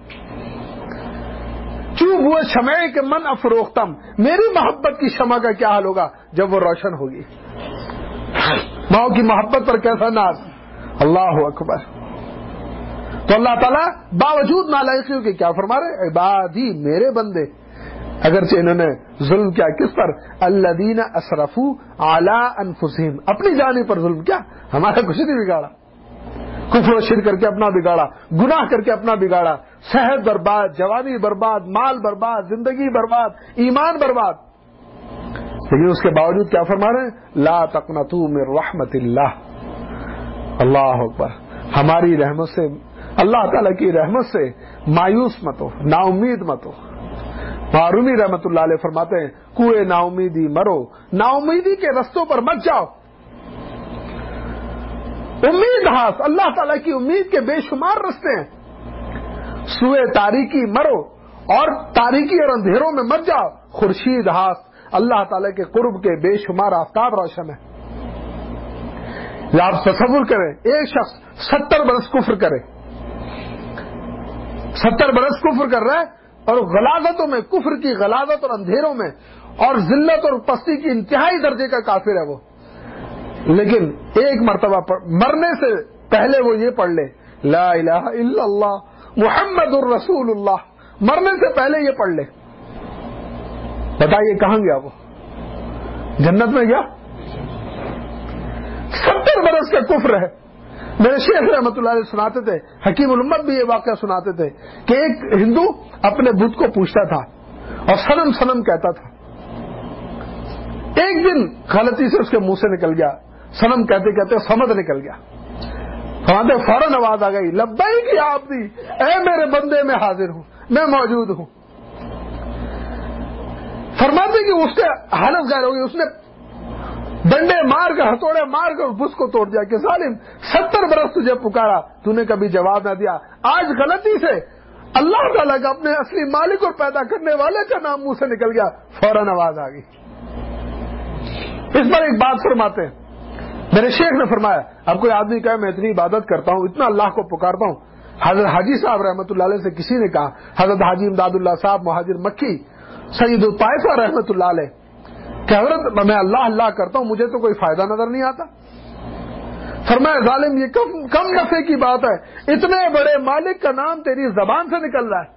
چوب ہوئے شمع کے من افروختم، میری محبت کی شمع کا کیا حال ہوگا جب وہ روشن ہوگی۔ ماؤں کی محبت پر کیسا ناز، اللہ اکبر۔ تو اللہ تعالیٰ باوجود نالائقیوں کے کیا فرما رہے، عبادی میرے بندے، اگرچہ انہوں نے ظلم کیا کس پر، الذین اسرفوا علی انفسہم، اپنی جانی پر ظلم کیا، ہمارا کچھ نہیں بگاڑا، کفر و شرک کر کے اپنا بگاڑا، گناہ کر کے اپنا بگاڑا، صحت برباد، جوانی برباد، مال برباد، زندگی برباد، ایمان برباد، لیکن اس کے باوجود کیا فرما رہے ہیں، لا تقنطوا من رحمت اللہ، اللہ اکبر، ہماری رحمت سے، اللہ تعالیٰ کی رحمت سے مایوس مت ہو، نا امید مت ہو۔ معرومی رحمت اللہ علیہ فرماتے ہیں کوئے نا امیدی مرو، نا امیدی کے رستوں پر مت جاؤ، امید ہاس، اللہ تعالیٰ کی امید کے بے شمار رستے ہیں، سوئے تاریکی مرو، اور تاریکی اور اندھیروں میں مت جاؤ، خورشید ہاس، اللہ تعالیٰ کے قرب کے بے شمار آفتاب روشن ہے۔ یا آپ تصور کریں ایک شخص 70 برس کفر کرے، 70 برس کفر کر رہا ہے اور غلاظتوں میں، کفر کی غلاظت اور اندھیروں میں اور ذلت اور پستی کی انتہائی درجے کا کافر ہے وہ، لیکن ایک مرتبہ مرنے سے پہلے وہ یہ پڑھ لے لا الہ الا اللہ محمد الرسول اللہ، مرنے سے پہلے یہ پڑھ لے، بتائیے کہاں گیا وہ، جنت میں گیا؟ 70 برس کا کفر ہے۔ میرے شیخ رحمت اللہ علیہ سناتے تھے، حکیم الامت بھی یہ واقعہ سناتے تھے کہ ایک ہندو اپنے بت کو پوچھتا تھا اور سنم سنم کہتا تھا، ایک دن غلطی سے اس کے منہ سے نکل گیا، سنم کہتے کہتے سمجھ نکل گیا، فرماتے فوراً آواز آ گئی لبیک یا عبدی، اے میرے بندے میں حاضر ہوں، میں موجود ہوں۔ فرماتے کہ اس کے حالت غیر ہو گئی، اس نے ڈنڈے مار کر ہتھوڑے مار کر بس کو توڑ دیا کہ ظالم 70 برس تجھے پکارا، تو نے کبھی جواب نہ دیا، آج غلطی سے اللہ تعالیٰ کا اپنے اصلی مالک اور پیدا کرنے والے کا نام منہ سے نکل گیا، فوراً آواز آ گئی۔ اس پر ایک بات فرماتے ہیں، میرے شیخ نے فرمایا اب کوئی آدمی کہے میں اتنی عبادت کرتا ہوں، اتنا اللہ کو پکارتا ہوں، حضرت حاجی صاحب رحمۃ اللہ علیہ سے کسی نے کہا، حضرت حاجی امداد اللہ صاحب مہاجر مکی سید الطائفہ رحمۃ اللہ علیہ کہ حضرت میں اللہ اللہ کرتا ہوں، مجھے تو کوئی فائدہ نظر نہیں آتا۔ فرمایا ظالم یہ کم نفع کی بات ہے، اتنے بڑے مالک کا نام تیری زبان سے نکل رہا ہے۔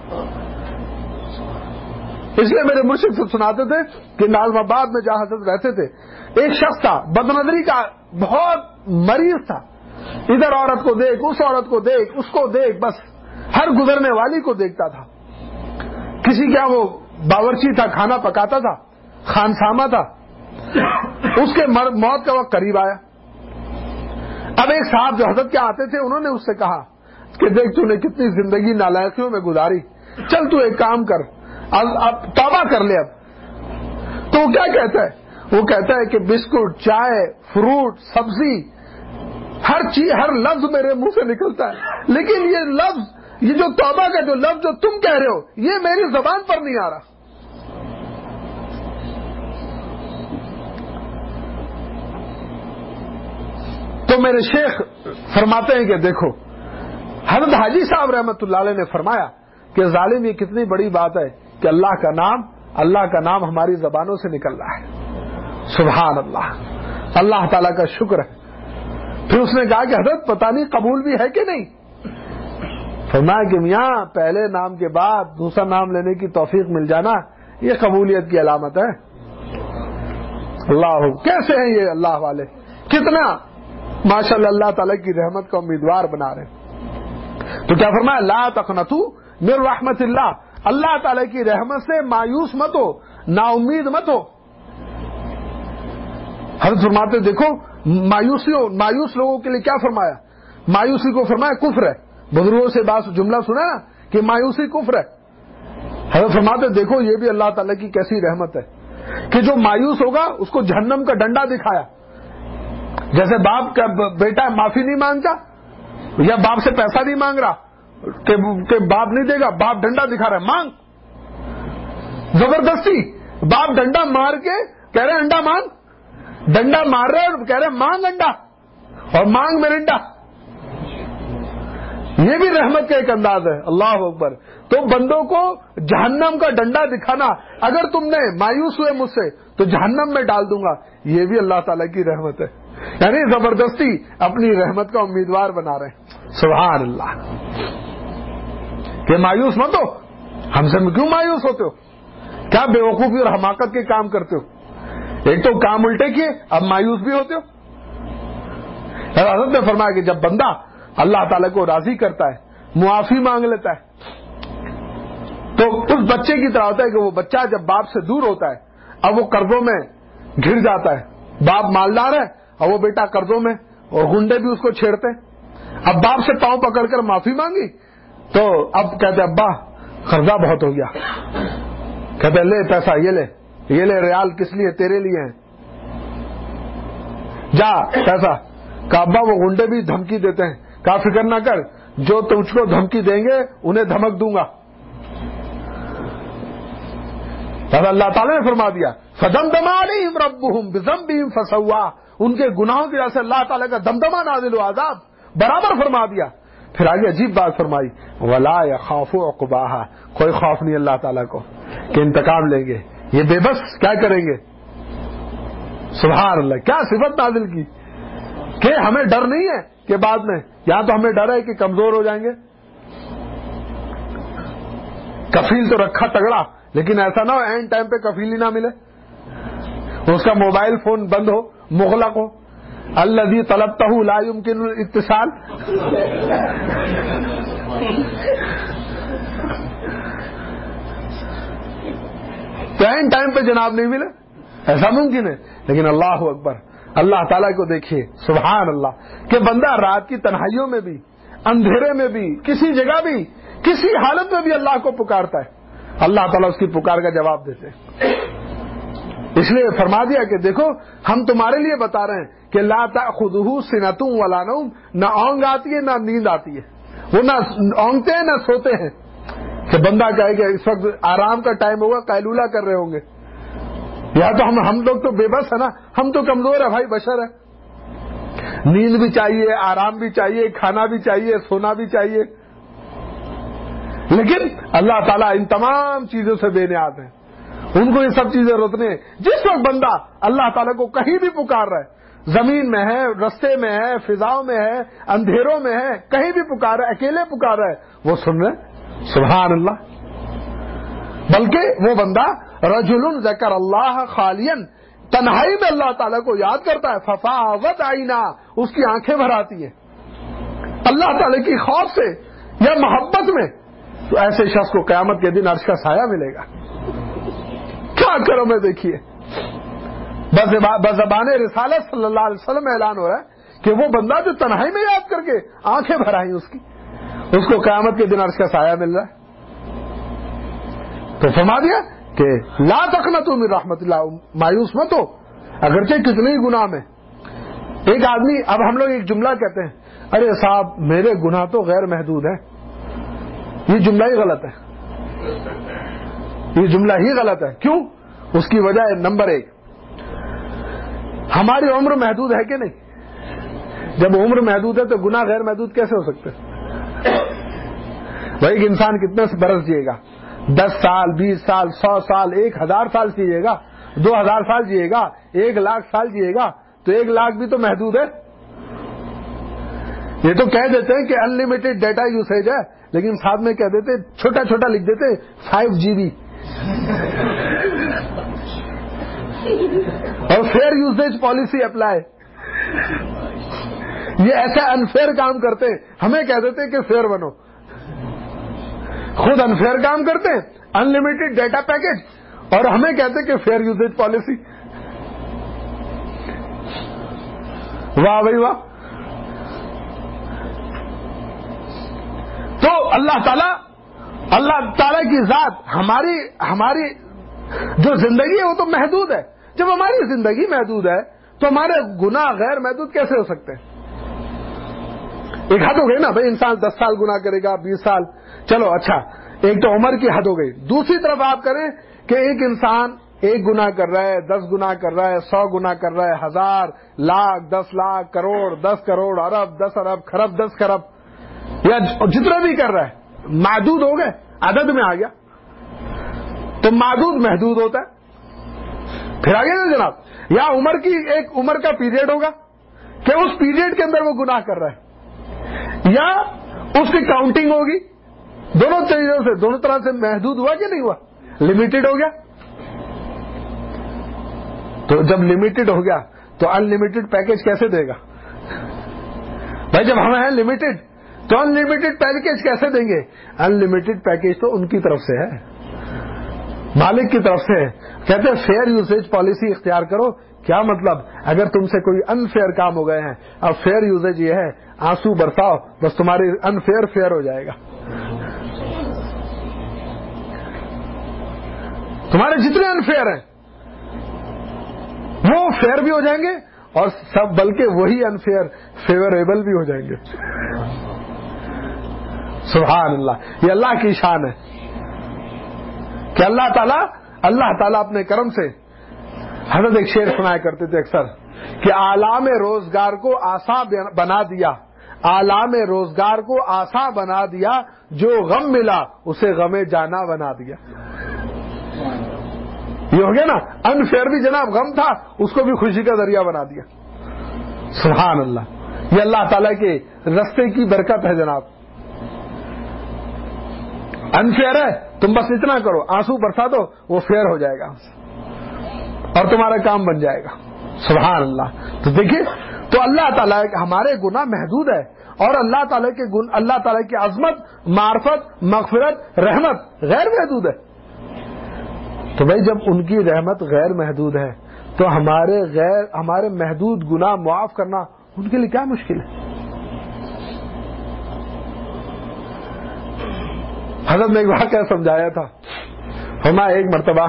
اس لیے میرے مرشد سے سناتے تھے کہ نازم آباد میں جہاں حضرت رہتے تھے، ایک شخص تھا بدنظری کا بہت مریض تھا، ادھر عورت کو دیکھ، اس عورت کو دیکھ، اس کو دیکھ، بس ہر گزرنے والی کو دیکھتا تھا۔ کسی کیا وہ باورچی تھا، کھانا پکاتا تھا، خانسامہ تھا، اس کے موت کا وقت قریب آیا۔ اب ایک صاحب جو حضرت کے آتے تھے انہوں نے اس سے کہا کہ دیکھ تو نے کتنی زندگی نالائقیوں میں گزاری، چل تو ایک کام کر، اب توبہ کر لے۔ اب تو وہ کیا کہتا ہے؟ وہ کہتا ہے کہ بسکٹ، چائے، فروٹ، سبزی، ہر چیز، ہر لفظ میرے منہ سے نکلتا ہے، لیکن یہ لفظ، یہ جو توبہ کا جو لفظ جو تم کہہ رہے ہو یہ میری زبان پر نہیں آ رہا۔ تو میرے شیخ فرماتے ہیں کہ دیکھو حضرت حاجی صاحب رحمۃ اللہ علیہ نے فرمایا کہ ظالم یہ کتنی بڑی بات ہے کہ اللہ کا نام ہماری زبانوں سے نکل رہا ہے، سبحان اللہ، اللہ تعالیٰ کا شکر ہے۔ پھر اس نے کہا کہ حضرت پتہ نہیں قبول بھی ہے کہ نہیں؟ فرمایا کہ میاں پہلے نام کے بعد دوسرا نام لینے کی توفیق مل جانا یہ قبولیت کی علامت ہے۔ اللہ کیسے ہیں یہ اللہ والے، کتنا ماشاءاللہ اللہ تعالیٰ کی رحمت کا امیدوار بنا رہے ہیں۔ تو کیا فرمایا لا تقنطوا من رحمت اللہ، اللہ تعالیٰ کی رحمت سے مایوس مت ہو، نا امید مت ہو۔ حضرت فرماتے دیکھو مایوس لوگوں کے لیے کیا فرمایا؟ مایوسی کو فرمایا کفر ہے۔ بزرگوں سے بات جملہ سنا نا کہ مایوسی کفر ہے۔ حضرت فرماتے دیکھو یہ بھی اللہ تعالیٰ کی کیسی رحمت ہے کہ جو مایوس ہوگا اس کو جہنم کا ڈنڈا دکھایا، جیسے باپ کا بیٹا معافی نہیں مانگتا یا باپ سے پیسہ نہیں مانگ رہا کہ باپ نہیں دے گا، باپ ڈنڈا دکھا رہا ہے، مانگ، زبردستی باپ ڈنڈا مار کے کہہ رہے انڈا مانگ، ڈنڈا مار رہے اور کہہ رہے مانگ انڈا اور مانگ مرنڈا۔ یہ بھی رحمت کا ایک انداز ہے، اللہ اکبر۔ تو بندوں کو جہنم کا ڈنڈا دکھانا، اگر تم نے مایوس ہوئے مجھ سے تو جہنم میں ڈال دوں گا، یہ بھی اللہ تعالیٰ کی رحمت ہے، یعنی زبردستی اپنی رحمت کا امیدوار بنا رہے ہیں، سبحان اللہ۔ کہ مایوس مت ہو، ہم سے کیوں مایوس ہوتے ہو؟ کیا بے وقوفی اور حماقت کے کام کرتے ہو؟ ایک تو کام الٹے کیے، اب مایوس بھی ہوتے ہو۔ حضرت نے فرمایا کہ جب بندہ اللہ تعالیٰ کو راضی کرتا ہے، معافی مانگ لیتا ہے، تو اس بچے کی طرح ہوتا ہے کہ وہ بچہ جب باپ سے دور ہوتا ہے، اب وہ قرضوں میں گھر جاتا ہے، باپ مالدار ہے اور وہ بیٹا قرضوں میں، اور گنڈے بھی اس کو چھیڑتے ہیں۔ اب باپ سے پاؤں پکڑ کر معافی مانگی تو اب کہتے ابا قرضہ بہت ہو گیا، کہتے لے پیسہ، یہ لے ریال، کس لیے؟ تیرے لیے ہیں، جا پیسہ۔ کہا ابا وہ گنڈے بھی دھمکی دیتے ہیں، کہا فکر نہ کر، جو تجھ کو دھمکی دیں گے انہیں دھمک دوں گا۔ اللہ تعالیٰ نے فرما دیا فَدَمْدَمَ عَلَيْهِمْ رَبُّهُمْ بِذَنبِهِمْ فَسَوَّاهُ، ان کے گناہوں کی وجہ سے اللہ تعالیٰ کا دمدمہ نازل و عذاب برابر فرما دیا۔ پھر آگے عجیب بات فرمائی وَلَا يَخَافُ عُقْبَاهَا، کوئی خوف نہیں اللہ تعالیٰ کو کہ انتقام لیں گے، یہ بے بس کیا کریں گے؟ سبحان اللہ، کیا صفت نازل کی کہ ہمیں ڈر نہیں ہے کہ بعد میں، یہاں تو ہمیں ڈر ہے کہ کمزور ہو جائیں گے۔ کفیل تو رکھا تگڑا، لیکن ایسا نہ ہو اینڈ ٹائم پہ کفیل ہی نہ ملے، اس کا موبائل فون بند ہو، مغلق ہو، الذی طلبتہ لا یمکن الاتصال۔ تو اینڈ ٹائم پہ جناب نہیں ملے، ایسا ممکن ہے؟ لیکن اللہ اکبر، اللہ تعالیٰ کو دیکھیے، سبحان اللہ، کہ بندہ رات کی تنہائیوں میں بھی، اندھیرے میں بھی، کسی جگہ بھی، کسی حالت میں بھی اللہ کو پکارتا ہے۔ اللہ تعالیٰ اس کی پکار کا جواب دیتے ہیں. اس لیے فرما دیا کہ دیکھو ہم تمہارے لیے بتا رہے ہیں کہ لا تأخذہ سنۃ ولا نوم، نہ اونگ آتی ہے نہ نیند آتی ہے. وہ نہ اونگتے ہیں نہ سوتے ہیں کہ بندہ کہے کہ اس وقت آرام کا ٹائم ہوگا، قیلولہ کر رہے ہوں گے. یا تو ہم لوگ تو بے بس ہے نا، ہم تو کمزور ہے بھائی، بشر ہے. نیند بھی چاہیے، آرام بھی چاہیے، کھانا بھی چاہیے، سونا بھی چاہیے. لیکن اللہ تعالیٰ ان تمام چیزوں سے بے نیاز ہیں. ان کو یہ سب چیزیں ضرورت نہیں. جس وقت بندہ اللہ تعالیٰ کو کہیں بھی پکار رہا ہے، زمین میں ہے، رستے میں ہے، فضاؤں میں ہے، اندھیروں میں ہے، کہیں بھی پکار رہا ہے، اکیلے پکار رہا ہے، وہ سن رہے ہیں. سبحان اللہ. بلکہ وہ بندہ رجل ذکر اللہ خالیا، تنہائی میں اللہ تعالیٰ کو یاد کرتا ہے، ففاضت عینا، اس کی آنکھیں بھر آتی ہیں اللہ تعالیٰ کی خوف سے یا محبت میں. تو ایسے شخص کو قیامت کے دن عرش کا سایہ ملے گا. کیا کرو میں دیکھیے بزبان رسالت صلی اللہ علیہ وسلم میں اعلان ہو رہا ہے کہ وہ بندہ جو تنہائی میں یاد کر کے آنکھیں بھر آئیں اس کو قیامت کے دن عرش کا سایہ مل رہا ہے. تو فرما دیا کہ لا تقنطوا من رحمت اللہ، مایوس مت ہو اگرچہ کتنے ہی گناہ میں. ایک آدمی، اب ہم لوگ ایک جملہ کہتے ہیں، ارے صاحب میرے گناہ تو غیر محدود ہیں. یہ جملہ ہی غلط ہے. یہ جملہ ہی غلط ہے. کیوں؟ اس کی وجہ ہے نمبر 1، ہماری عمر محدود ہے کہ نہیں؟ جب عمر محدود ہے تو گناہ غیر محدود کیسے ہو سکتے؟ بھائی ایک انسان کتنے برس جیے گا؟ 10 سال، 20 سال، 100 سال، 1000 سال جیے گا، 2000 سال جیے گا، 1,00,000 سال جیے گا. تو 1,00,000 بھی تو محدود ہے. یہ تو کہہ دیتے ہیں کہ ان لمیٹڈ ڈیٹا یوسیج ہے، لیکن ساتھ میں کہہ دیتے، چھوٹا چھوٹا لکھ دیتے 5 GB. اور فیئر یوزیج پالیسی اپلائی. یہ ایسا انفیئر کام کرتے ہیں، ہمیں کہہ دیتے کہ فیئر بنو، خود انفیئر کام کرتے ہیں، ان لمیٹڈ ڈیٹا پیکج، اور ہمیں کہتے کہ فیئر یوزیج پالیسی. واہ بھائی واہ. تو اللہ تعالیٰ کی ذات ہماری جو زندگی ہے وہ تو محدود ہے. جب ہماری زندگی محدود ہے تو ہمارے گناہ غیر محدود کیسے ہو سکتے ہیں؟ ایک حد ہو گئی نا بھائی، انسان 10 سال گناہ کرے گا، 20 سال، چلو اچھا، ایک تو عمر کی حد ہو گئی. دوسری طرف آپ کریں کہ ایک انسان 1 گناہ کر رہا ہے، 10 گناہ کر رہا ہے، 100 گناہ کر رہا ہے، 1000، لاکھ، 10 لاکھ، کروڑ، 10 کروڑ، ارب، 10 ارب، خرب، 10 خرب، یا جتنا بھی کر رہا ہے، محدود ہو گئے، عدد میں آ گیا. تو معدود محدود ہوتا ہے. پھر آگے نا جناب، یا ایک عمر کا پیریڈ ہوگا کہ اس پیریڈ کے اندر وہ گناہ کر رہا ہے، یا اس کی کاؤنٹنگ ہوگی. دونوں چیزوں سے، دونوں طرح سے محدود ہوا کہ نہیں ہوا؟ لمیٹڈ ہو گیا. تو جب لمیٹڈ ہو گیا تو ان لمیٹڈ پیکج کیسے دے گا بھائی؟ جب ہم ہیں لمیٹڈ تو ان لمیٹڈ پیکج کیسے دیں گے؟ ان لمیٹڈ پیکج تو ان کی طرف سے ہے، مالک کی طرف سے ہے. کہتے ہیں فیئر یوزیج پالیسی اختیار کرو. کیا مطلب؟ اگر تم سے کوئی ان فیئر کام ہو گئے ہیں، اب فیئر یوزیج یہ ہے، آنسو برساؤ، بس تمہاری ان فیئر ہو جائے گا. تمہارے جتنے ان فیئر ہیں وہ فیئر بھی ہو جائیں گے، اور سب بلکہ وہی ان فیئر فیوریبل بھی ہو جائیں گے. سبحان اللہ. یہ اللہ کی شان ہے کہ اللہ تعالیٰ اپنے کرم سے، حضرت ایک شعر سنایا کرتے تھے اکثر کہ آلام روزگار کو آسان بنا دیا، آلام روزگار کو آسان بنا دیا، جو غم ملا اسے غم جانا بنا دیا. یہ ہو گیا نا، انفیئر بھی جناب غم تھا، اس کو بھی خوشی کا ذریعہ بنا دیا. سبحان اللہ. یہ اللہ تعالیٰ کے رستے کی برکت ہے جناب. انفیئر ہے، تم بس اتنا کرو، آنسو برسا دو، وہ فیئر ہو جائے گا اور تمہارا کام بن جائے گا. سبحان اللہ. تو دیکھیے، تو اللہ تعالیٰ ہمارے گناہ محدود ہے، اور اللہ تعالیٰ کی عظمت، معرفت، مغفرت، رحمت غیر محدود ہے. تو بھائی جب ان کی رحمت غیر محدود ہے تو ہمارے محدود گناہ معاف کرنا ان کے لیے کیا مشکل ہے؟ حضرت نے ایک واقعہ سمجھایا تھا فرمایا ایک مرتبہ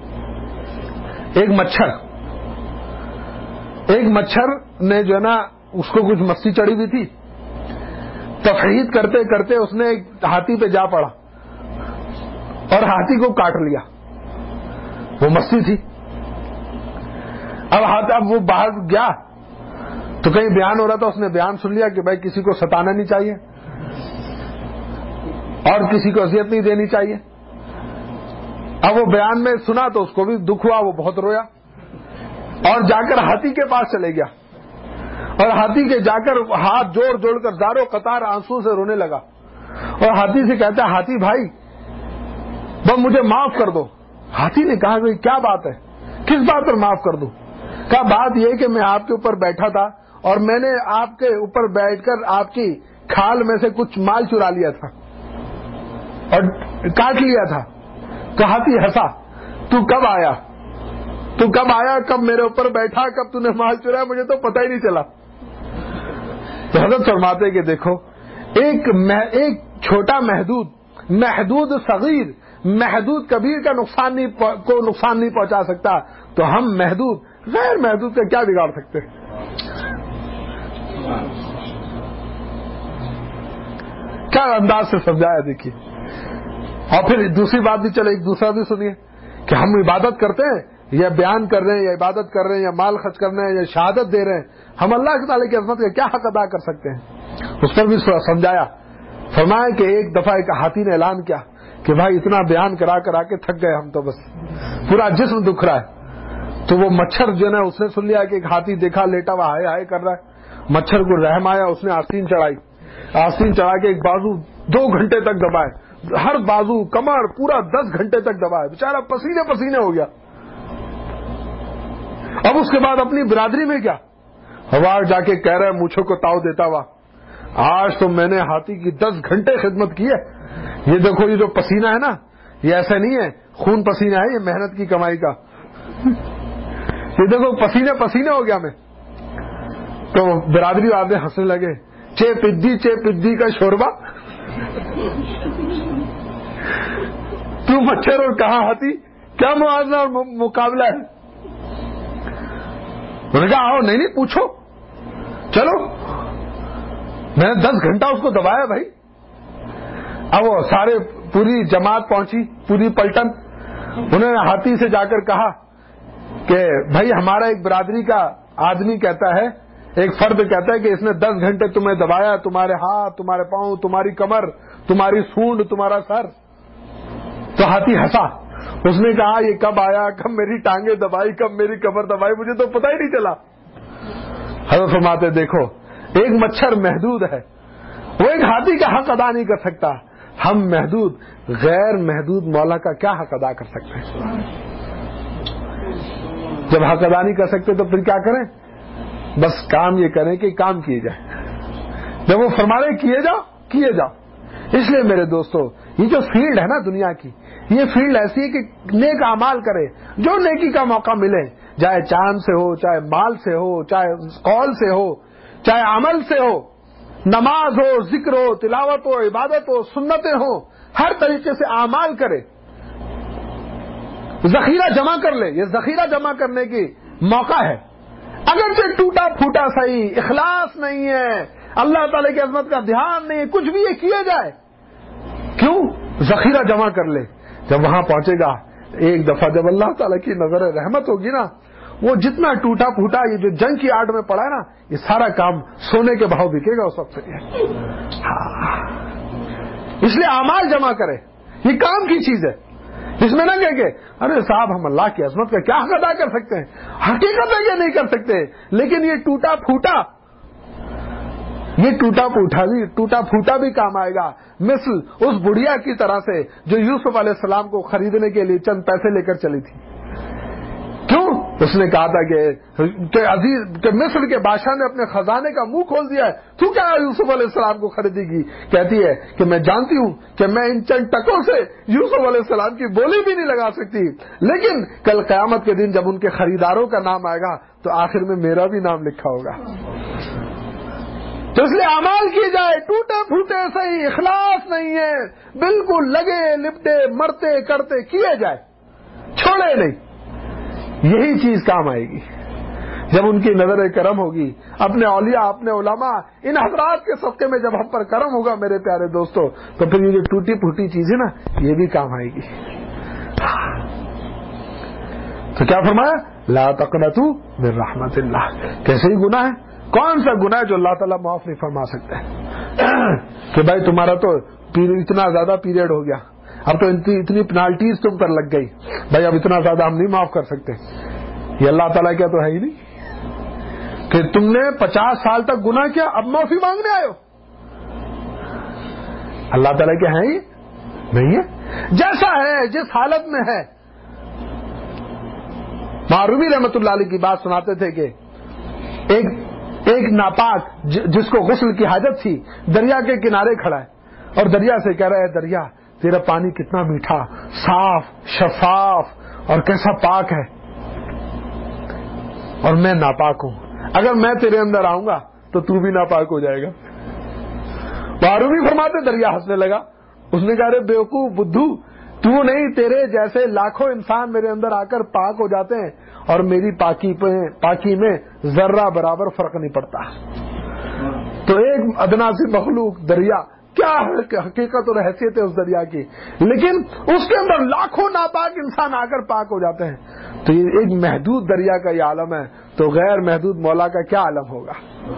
ایک مچھر نے جو ہے نا اس کو کچھ مستی چڑھی ہوئی تھی، تفحید کرتے کرتے اس نے ایک ہاتھی پہ جا پڑا اور ہاتھی کو کاٹ لیا. وہ مستی تھی. اب وہ باہر گیا تو کہیں بیان ہو رہا تھا، اس نے بیان سن لیا کہ بھائی کسی کو ستانا نہیں چاہیے اور کسی کو اذیت نہیں دینی چاہیے. اب وہ بیان میں سنا تو اس کو بھی دکھ ہوا، وہ بہت رویا اور جا کر ہاتھی کے پاس چلے گیا اور ہاتھی کے جا کر ہاتھ جوڑ جوڑ کر زاروں قطار آنسو سے رونے لگا اور ہاتھی سے کہتا ہے ہاتھی بھائی بس مجھے معاف کر دو. ہاتھی نے کہا کہ کیا بات ہے، کس بات پر معاف کر دوں؟ کہا بات یہ کہ میں آپ کے اوپر بیٹھا تھا اور میں نے آپ کے اوپر بیٹھ کر آپ کی کھال میں سے کچھ مال چرا لیا تھا اور کاٹ لیا تھا. تو ہاتھی ہنسا. تو کب آیا کب میرے اوپر بیٹھا، کب تو نے مال چرایا، مجھے تو پتہ ہی نہیں چلا. تو حضرت فرماتے کہ دیکھو ایک چھوٹا محدود صغیر محدود کبیر کا نقصان نہیں پہنچا سکتا، تو ہم محدود غیر محدود کا کیا بگاڑ سکتے ہیں؟ کیا انداز سے سمجھایا دیکھیے. اور پھر دوسری بات بھی چلے، ایک دوسرا بھی سنیے کہ ہم عبادت کرتے ہیں یا بیان کر رہے ہیں یا عبادت کر رہے ہیں یا مال خرچ کر رہے ہیں یا شہادت دے رہے ہیں، ہم اللہ تعالی کی عظمت کا کیا حق ادا کر سکتے ہیں؟ اس پر بھی سمجھایا. فرمایا کہ ایک دفعہ ایک ہاتھی نے اعلان کیا کہ بھائی اتنا بیان کرا کے تھک گئے ہم، تو بس پورا جسم دکھ رہا ہے. تو وہ مچھر جو ہے اس نے سن لیا کہ ایک ہاتھی دیکھا لیٹا ہوا ہائے ہائے کر رہا ہے. مچھر کو رحم آیا، اس نے آستین چڑھا کے ایک بازو 2 گھنٹے تک دبائے، ہر بازو کمر پورا 10 گھنٹے تک دبائے، بیچارہ پسینے ہو گیا. اب اس کے بعد اپنی برادری میں کیا ہوا جا کے کہہ رہا ہے مونچھوں کو تاؤ دیتا ہوا، آج تو میں نے ہاتھی کی 10 گھنٹے خدمت کی ہے. یہ دیکھو یہ جو پسینہ ہے نا، یہ ایسا نہیں ہے خون پسینہ ہے، یہ محنت کی کمائی کا. یہ دیکھو پسینے ہو گیا میں. تو برادری والے ہنسنے لگے، چے پدی کا شوربا. تو مچھر اور کہاں ہاتھی، کیا موازنہ اور مقابلہ ہے؟ انہوں نے کہا آؤ، نہیں پوچھو، چلو. میں نے 10 گھنٹہ اس کو دبایا بھائی. اب وہ سارے پوری جماعت پہنچی، پوری پلٹن. انہوں نے ہاتھی سے جا کر کہا کہ بھائی ہمارا ایک برادری کا آدمی کہتا ہے، ایک فرد کہتا ہے کہ اس نے 10 گھنٹے تمہیں دبایا، تمہارے ہاتھ، تمہارے پاؤں، تمہاری کمر، تمہاری سونڈ، تمہارا سر. تو ہاتھی ہنسا. اس نے کہا یہ کب آیا، کب میری ٹانگیں دبائی، کب میری کمر دبائی، مجھے تو پتہ ہی نہیں چلا. حضرت فرماتے دیکھو ایک مچھر محدود ہے، وہ ایک ہاتھی کا حق ادا نہیں کر سکتا، ہم محدود غیر محدود مولا کا کیا حق ادا کر سکتے ہیں؟ جب حق ادا نہیں کر سکتے تو پھر کیا کریں؟ بس کام یہ کریں کہ کام کیے جائیں. جب وہ فرما رہے کیے جاؤ. اس لیے میرے دوستو یہ جو فیلڈ ہے نا دنیا کی، یہ فیلڈ ایسی ہے کہ نیک اعمال کرے، جو نیکی کا موقع ملے، چاہے چاند سے ہو، چاہے مال سے ہو، چاہے قول سے ہو، چاہے عمل سے ہو، نماز ہو، ذکر ہو، تلاوت ہو، عبادت ہو، سنتیں ہو، ہر طریقے سے اعمال کرے، ذخیرہ جمع کر لے. یہ ذخیرہ جمع کرنے کی موقع ہے. اگرچہ ٹوٹا پھوٹا صحیح، اخلاص نہیں ہے، اللہ تعالی کی عظمت کا دھیان نہیں ہے، کچھ بھی یہ کیا جائے، کیوں؟ ذخیرہ جمع کر لے. جب وہاں پہنچے گا ایک دفعہ جب اللہ تعالی کی نظر رحمت ہوگی نا، وہ جتنا ٹوٹا پھوٹا یہ جو جنگ کی آڑ میں پڑا ہے نا، یہ سارا کام سونے کے بھاؤ بکے گا اس وقت سے. اس لیے اعمال جمع کرے، یہ کام کی چیز ہے. اس میں نہ کہ ارے صاحب ہم اللہ کی عظمت کا کیا حق ادا کر سکتے ہیں، حقیقت ہے یہ نہیں کر سکتے، لیکن یہ ٹوٹا پھوٹا بھی کام آئے گا. مثل اس بڑھیا کی طرح سے جو یوسف علیہ السلام کو خریدنے کے لیے چند پیسے لے کر چلی تھی. کیوں؟ اس نے کہا تھا کہ مصر کے بادشاہ نے اپنے خزانے کا منہ کھول دیا ہے، تو کیا یوسف علیہ السلام کو خریدے گی؟ کہتی ہے کہ میں جانتی ہوں کہ میں ان چند ٹکوں سے یوسف علیہ السلام کی بولی بھی نہیں لگا سکتی، لیکن کل قیامت کے دن جب ان کے خریداروں کا نام آئے گا تو آخر میں میرا بھی نام لکھا ہوگا. تو اس لیے اعمال کیے جائے، ٹوٹے پھوٹے صحیح، اخلاص نہیں ہے، بالکل لگے لپٹے مرتے کرتے کیے جائے. چھوڑے نہیں. یہی چیز کام آئے گی جب ان کی نظر کرم ہوگی. اپنے اولیاء، اپنے علماء، ان حضرات کے صدقے میں جب ہم پر کرم ہوگا میرے پیارے دوستو، تو پھر یہ جو ٹوٹی پھوٹی چیز ہے نا، یہ بھی کام آئے گی. تو کیا فرمایا؟ لا تقنطوا من رحمت اللہ. کیسے ہی گناہ ہے؟ کون سا گناہ ہے جو اللہ تعالیٰ معاف نہیں فرما سکتے کہ بھائی تمہارا تو اتنا زیادہ پیریڈ ہو گیا، اب تو اتنی پینالٹیز تم پر لگ گئی، بھائی اب اتنا زیادہ ہم نہیں معاف کر سکتے. یہ اللہ تعالیٰ کیا تو ہے ہی نہیں کہ تم نے 50 سال تک گناہ کیا، اب معافی مانگنے آئے ہو. اللہ تعالیٰ کیا ہے؟ یہ نہیں ہے. جیسا ہے، جس حالت میں ہے. معروی رحمت اللہ علیہ کی بات سناتے تھے کہ ایک ناپاک جس کو غسل کی حاجت تھی، دریا کے کنارے کھڑا ہے اور دریا سے کہہ رہا ہے، دریا تیرا پانی کتنا میٹھا، صاف، شفاف اور کیسا پاک ہے، اور میں ناپاک ہوں. اگر میں تیرے اندر آؤں گا تو تو بھی ناپاک ہو جائے گا. معروی فرماتے دریا ہنسنے لگا. اس نے کہا، رے بیوقوف بدھو، تو نہیں، تیرے جیسے لاکھوں انسان میرے اندر آ کر پاک ہو جاتے ہیں اور میری پاکی میں ذرہ برابر فرق نہیں پڑتا. تو ایک ادنا سی مخلوق دریا، کیا حقیقت اور حیثیت ہے اس دریا کی، لیکن اس کے اندر لاکھوں ناپاک انسان آ کر پاک ہو جاتے ہیں. تو یہ ایک محدود دریا کا یہ عالم ہے، تو غیر محدود مولا کا کیا عالم ہوگا.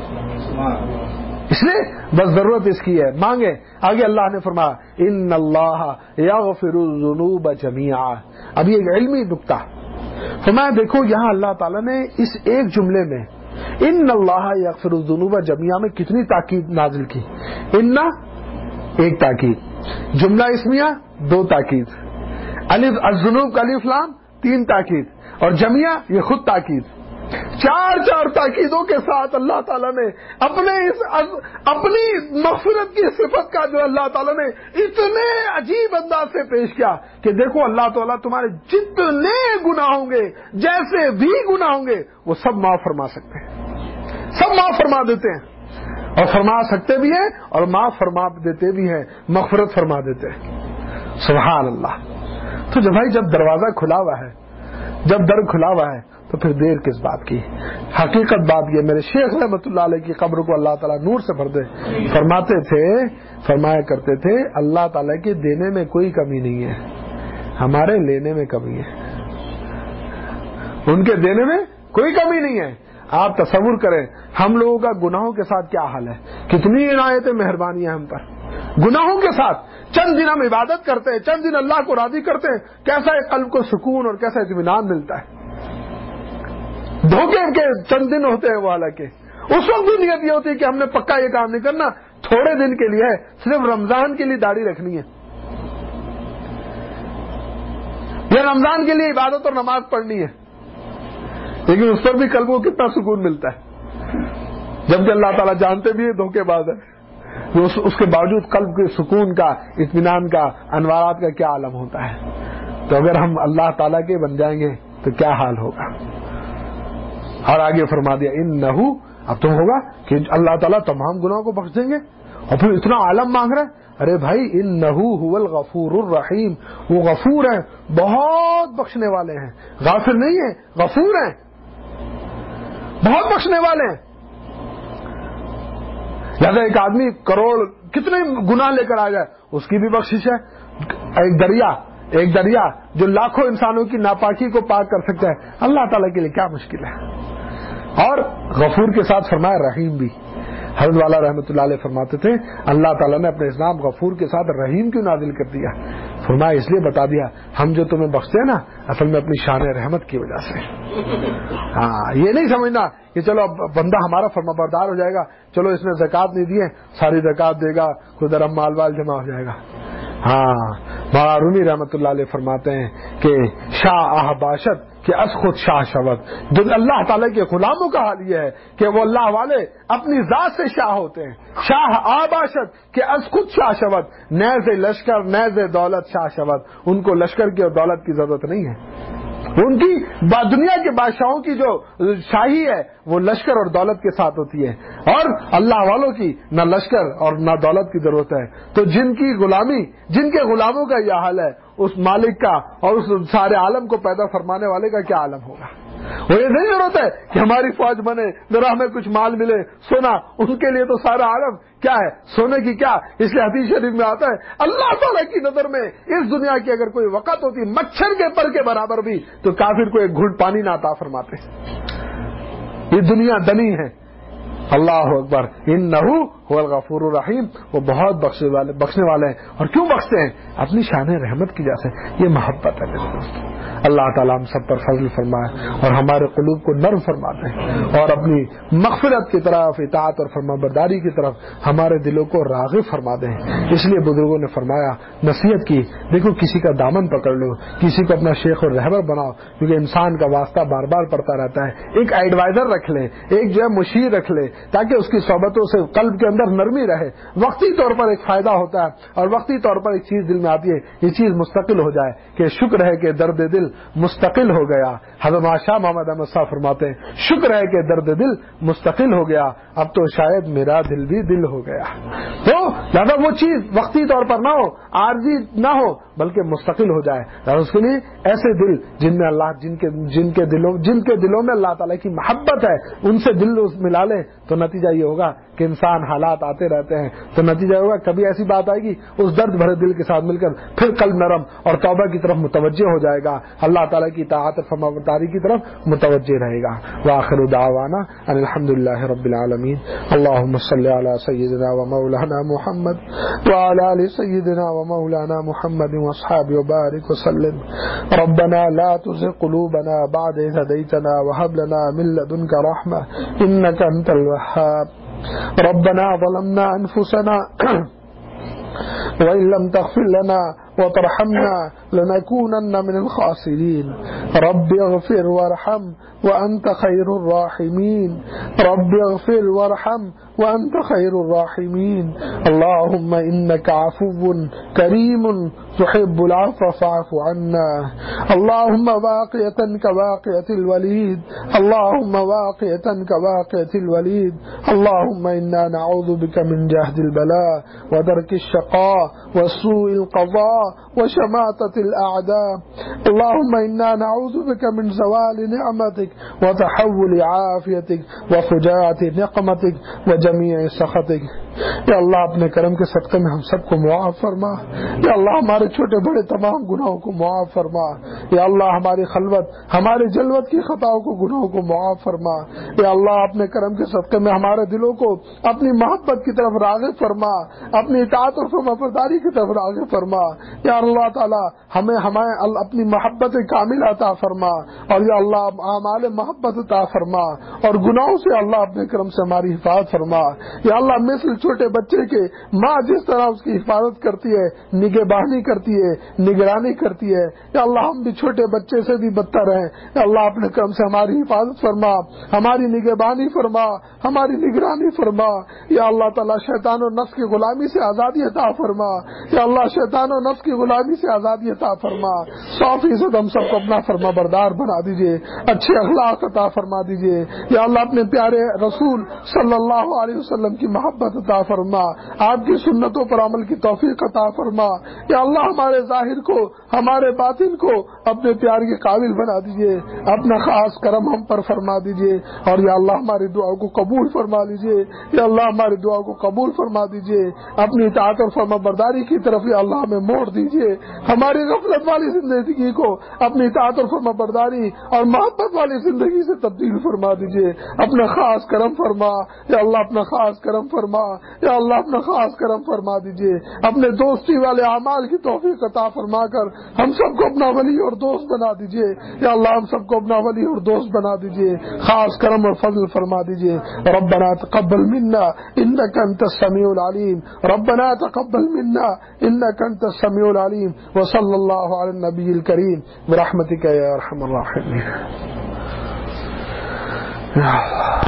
اس لیے بس ضرورت اس کی ہے، مانگے. آگے اللہ نے فرمایا، ان اللہ یغفر الذنوب جميعا. اب یہ ایک علمی نکتہ فرمایا. دیکھو یہاں اللہ تعالیٰ نے اس ایک جملے میں ان اللہ یغفر الذنوب جميعا میں کتنی تاکید نازل کی. ان ایک تاکید، جملہ اسمیہ 2 تاکید، الف الذنوب کا الف لام 3 تاکید، اور جميعا یہ خود تاکید. 4 تاکیدوں کے ساتھ اللہ تعالیٰ نے اپنی مغفرت کی صفت کا جو اللہ تعالیٰ نے اتنے عجیب انداز سے پیش کیا کہ دیکھو اللہ تعالیٰ تمہارے جتنے گناہ ہوں گے، جیسے بھی گناہ ہوں گے، وہ سب معاف فرما سکتے ہیں، سب معاف فرما دیتے ہیں، اور فرما سکتے بھی ہیں اور معاف فرما دیتے بھی ہیں، مغفرت فرما دیتے ہیں. سبحان اللہ. تو جب دروازہ کھلا ہوا ہے، جب در کھلا ہوا ہے، تو پھر دیر کس بات کی. حقیقت بات یہ، میرے شیخ رحمت اللہ علیہ کی قبر کو اللہ تعالیٰ نور سے بھر دے، فرمایا کرتے تھے اللہ تعالیٰ کے دینے میں کوئی کمی نہیں ہے، ہمارے لینے میں کمی ہے. ان کے دینے میں کوئی کمی نہیں ہے. آپ تصور کریں ہم لوگوں کا گناہوں کے ساتھ کیا حال ہے، کتنی عنایتیں مہربانیاں ہم پر گناہوں کے ساتھ. چند دن ہم عبادت کرتے ہیں، چند دن اللہ کو راضی کرتے ہیں، کیسا ایک قلب کو سکون اور کیسا اطمینان ملتا ہے. دھوکے کے چند دن ہوتے ہیں وہ، حالانکہ اس وقت بھی نیت یہ ہوتی ہے کہ ہم نے پکا یہ کام نہیں کرنا، تھوڑے دن کے لیے ہے، صرف رمضان کے لیے داڑھی رکھنی ہے، یا رمضان کے لیے عبادت اور نماز پڑھنی ہے. لیکن اس پر بھی قلب کو کتنا سکون ملتا ہے، جبکہ اللہ تعالیٰ جانتے بھی ہے دھوکے باز ہے. اس کے باوجود قلب کے سکون کا، اطمینان کا، انوارات کا کیا عالم ہوتا ہے. تو اگر ہم اللہ تعالیٰ کے بن جائیں گے تو کیا حال ہوگا. اور آگے فرما دیا انہو، اب تم ہوگا کہ اللہ تعالیٰ تمام گناہوں کو بخش دیں گے، اور پھر اتنا عالم مانگ رہا ہے. ارے بھائی انہو هو الغفور الرحیم، وہ غفور ہیں، بہت بخشنے والے ہیں. غافر نہیں ہیں، غفور ہیں، بہت بخشنے والے ہیں. لہذا ایک آدمی کروڑ کتنے گناہ لے کر آ جائے اس کی بھی بخشش ہے. ایک دریا جو لاکھوں انسانوں کی ناپاکی کو پاک کر سکتا ہے، اللہ تعالیٰ کے لیے کیا مشکل ہے. اور غفور کے ساتھ فرمایا رحیم بھی. حضرت والا رحمت اللہ علیہ فرماتے تھے اللہ تعالیٰ نے اپنے اسلام غفور کے ساتھ رحیم کیوں نازل کر دیا. فرمایا اس لیے بتا دیا ہم جو تمہیں بخشتے ہیں نا اصل میں اپنی شان رحمت کی وجہ سے. ہاں یہ نہیں سمجھنا کہ چلو اب بندہ ہمارا فرمانبردار ہو جائے گا، چلو اس نے زکات نہیں دی ہے ساری زکات دے گا، کوئی درم مال وال جمع ہو جائے گا. ہاں مولانا رومی رحمت اللہ علیہ فرماتے ہیں کہ شاہ باشد کہ از خود شاہ شود. جو اللہ تعالیٰ کے غلاموں کا حال یہ ہے کہ وہ اللہ والے اپنی ذات سے شاہ ہوتے ہیں. شاہ آباشد کہ از خود شاہ شود، نیز لشکر نیز دولت شاہ شود. ان کو لشکر کی اور دولت کی ضرورت نہیں ہے. ان کی دنیا کے بادشاہوں کی جو شاہی ہے وہ لشکر اور دولت کے ساتھ ہوتی ہے، اور اللہ والوں کی نہ لشکر اور نہ دولت کی ضرورت ہے. تو جن کے غلاموں کا یہ حال ہے اس مالک کا اور اس سارے عالم کو پیدا فرمانے والے کا کیا عالم ہوگا؟ وہ یہ نہیں ضرورت ہے کہ ہماری فوج بنے، ذرا ہمیں کچھ مال ملے، سونا، ان کے لیے تو سارا عالم کیا ہے، سونے کی کیا، اس لیے حدیث شریف میں آتا ہے اللہ تعالیٰ کی نظر میں اس دنیا کی اگر کوئی وقت ہوتی مچھر کے پر کے برابر بھی تو کافر کو ایک گھونٹ پانی نہ عطا فرماتے۔ یہ دنیا دنی ہے۔ اللہ اکبر، انہ هو الغفور الرحیم، وہ بہت بخشنے والے ہیں۔ اور کیوں بخشتے ہیں؟ اپنی شان رحمت کی جیسے، یہ محبت ہے میرے دوستو۔ اللہ تعالیٰ ہم سب پر فضل فرمائے اور ہمارے قلوب کو نرم فرما دے اور اپنی مغفرت کی طرف، اطاعت اور فرما برداری کی طرف ہمارے دلوں کو راغب فرما دیں۔ اس لیے بزرگوں نے فرمایا، نصیحت کی، دیکھو کسی کا دامن پکڑ لو، کسی کو اپنا شیخ اور رہبر بناؤ، کیونکہ انسان کا واسطہ بار بار پڑتا رہتا ہے۔ ایک ایڈوائزر رکھ لے، ایک جو ہے مشیر رکھ لے، تاکہ اس کی صحبتوں سے قلب کے اندر نرمی رہے۔ وقتی طور پر ایک فائدہ ہوتا ہے اور وقتی طور پر ایک چیز دل میں آتی ہے، یہ چیز مستقل ہو جائے کہ شکر ہے کہ درد دل مستقل ہو گیا۔ حضرت شاہ محمد احمد صاحب فرماتے ہیں، شکر ہے کہ درد دل مستقل ہو گیا، اب تو شاید میرا دل بھی دل ہو گیا۔ تو زیادہ وہ چیز وقتی طور پر نہ ہو، عارضی نہ ہو، بلکہ مستقل ہو جائے۔ اور اس کے لیے ایسے دل جن میں اللہ جن کے دلوں میں اللہ تعالیٰ کی محبت ہے، ان سے دل ملا لے تو نتیجہ یہ ہوگا کہ انسان حالات آتے رہتے ہیں تو نتیجہ ہوگا کبھی ایسی بات آئے گی اس درد بھرے دل کے ساتھ مل کر پھر قلب نرم اور توبہ کی طرف متوجہ ہو جائے گا، اللہ تعالیٰ کی اطاعت اور فرمانبرداری کی طرف متوجہ رہے گا۔ وآخر دعوانا ان الحمدللہ رب العالمین۔ اللہم صلی علی سیدنا و مولانا محمد وعلی آل سیدنا و مولانا محمد واصحابہ وبارک وسلم۔ ربنا لا تزغ قلوبنا بعد إذ هديتنا وهب لنا من لدنك رحمة إنك أنت الوهاب۔ ربنا ظلمنا أنفسنا وإن لم تغفر لنا وترحمنا لنكونن من الخاسرين۔ رب اغفر وارحم وأنت خير الراحمين، رب اغفر وارحم وأنت خير الراحمين۔ اللهم إنك عفو كريم تحب العفو فاعف عنا۔ اللهم واقعة كواقعة الوليد، اللهم واقعة كواقعة الوليد۔ اللهم إنا نعوذ بك من جهد البلاء ودرك الشقاء وسوء القضاء وشماتة الأعداء۔ اللهم إنا نعوذ بك من زوال نعمتك وتحول عافيتك وفجاءة نقمتك وجميع سخطك۔ یا اللہ اپنے کرم کے صدقے میں ہم سب کو معاف فرما، یا اللہ ہمارے چھوٹے بڑے تمام گناہوں کو معاف فرما، یا اللہ ہماری خلوت ہماری جلوت کی خطاؤں کو گناہوں کو معاف فرما، یا اللہ اپنے کرم کے صدقے میں ہمارے دلوں کو اپنی محبت کی طرف راغب فرما، اپنی اطاعت اور فرمانبرداری کی طرف راغب فرما۔ یا اللہ تعالی ہمیں اپنی محبت کامل عطا فرما، اور یا اللہ اعمال محبت عطا فرما، اور گناہوں سے اللہ اپنے کرم سے ہماری حفاظت فرما۔ یا اللہ مثل چھوٹے بچے کے ماں جس طرح اس کی حفاظت کرتی ہے، نگہبانی کرتی ہے، نگرانی کرتی ہے، یا اللہ ہم بھی چھوٹے بچے سے بھی بدتر ہیں۔ یا اللہ اپنے کرم سے ہماری حفاظت فرما، ہماری نگہبانی فرما، ہماری نگرانی فرما۔ یا اللہ تعالیٰ شیطان و نفس کی غلامی سے آزادی عطا فرما، یا اللہ شیطان و نفس کی غلامی سے آزادی عطا فرما۔ 100% ہم سب کو اپنا فرما بردار بنا دیجئے، اچھے اخلاق عطا فرما دیجئے۔ یا اللہ اپنے پیارے رسول صلی اللہ علیہ وسلم کی محبت عطا فرما، آپ کی سنتوں پر عمل کی توفیق عطا فرما۔ یا اللہ ہمارے ظاہر کو ہمارے باطن کو اپنے پیار کے قابل بنا دیجئے، اپنا خاص کرم ہم پر فرما دیجئے، اور یا اللہ ہماری دعا کو قبول فرما لیجئے۔ یا اللہ ہماری دعا کو قبول فرما دیجئے، اپنی اطاعت اور فرما برداری کی طرف یا اللہ ہمیں موڑ دیجئے، ہماری غفلت والی زندگی کو اپنی اطاعت اور فرما برداری اور محبت والی زندگی سے تبدیل فرما دیجئے۔ اپنا خاص کرم فرما یا اللہ، اپنا خاص کرم فرما یا اللہ، اپنا خاص کرم فرما دیجئے۔ اپنے دوستی والے اعمال کی توفیق عطا فرما کر ہم سب کو اپنا ولی اور دوست بنا دیجئے۔ یا اللہ ہم سب کو اپنا ولی اور دوست بنا دیجئے، خاص کرم اور فضل فرما دیجئے۔ ربنا تقبل منا انك انت السميع العليم، ربنا تقبل منا انك انت السميع العليم، وصلى الله على النبي الكريم برحمتك يا ارحم الراحمين۔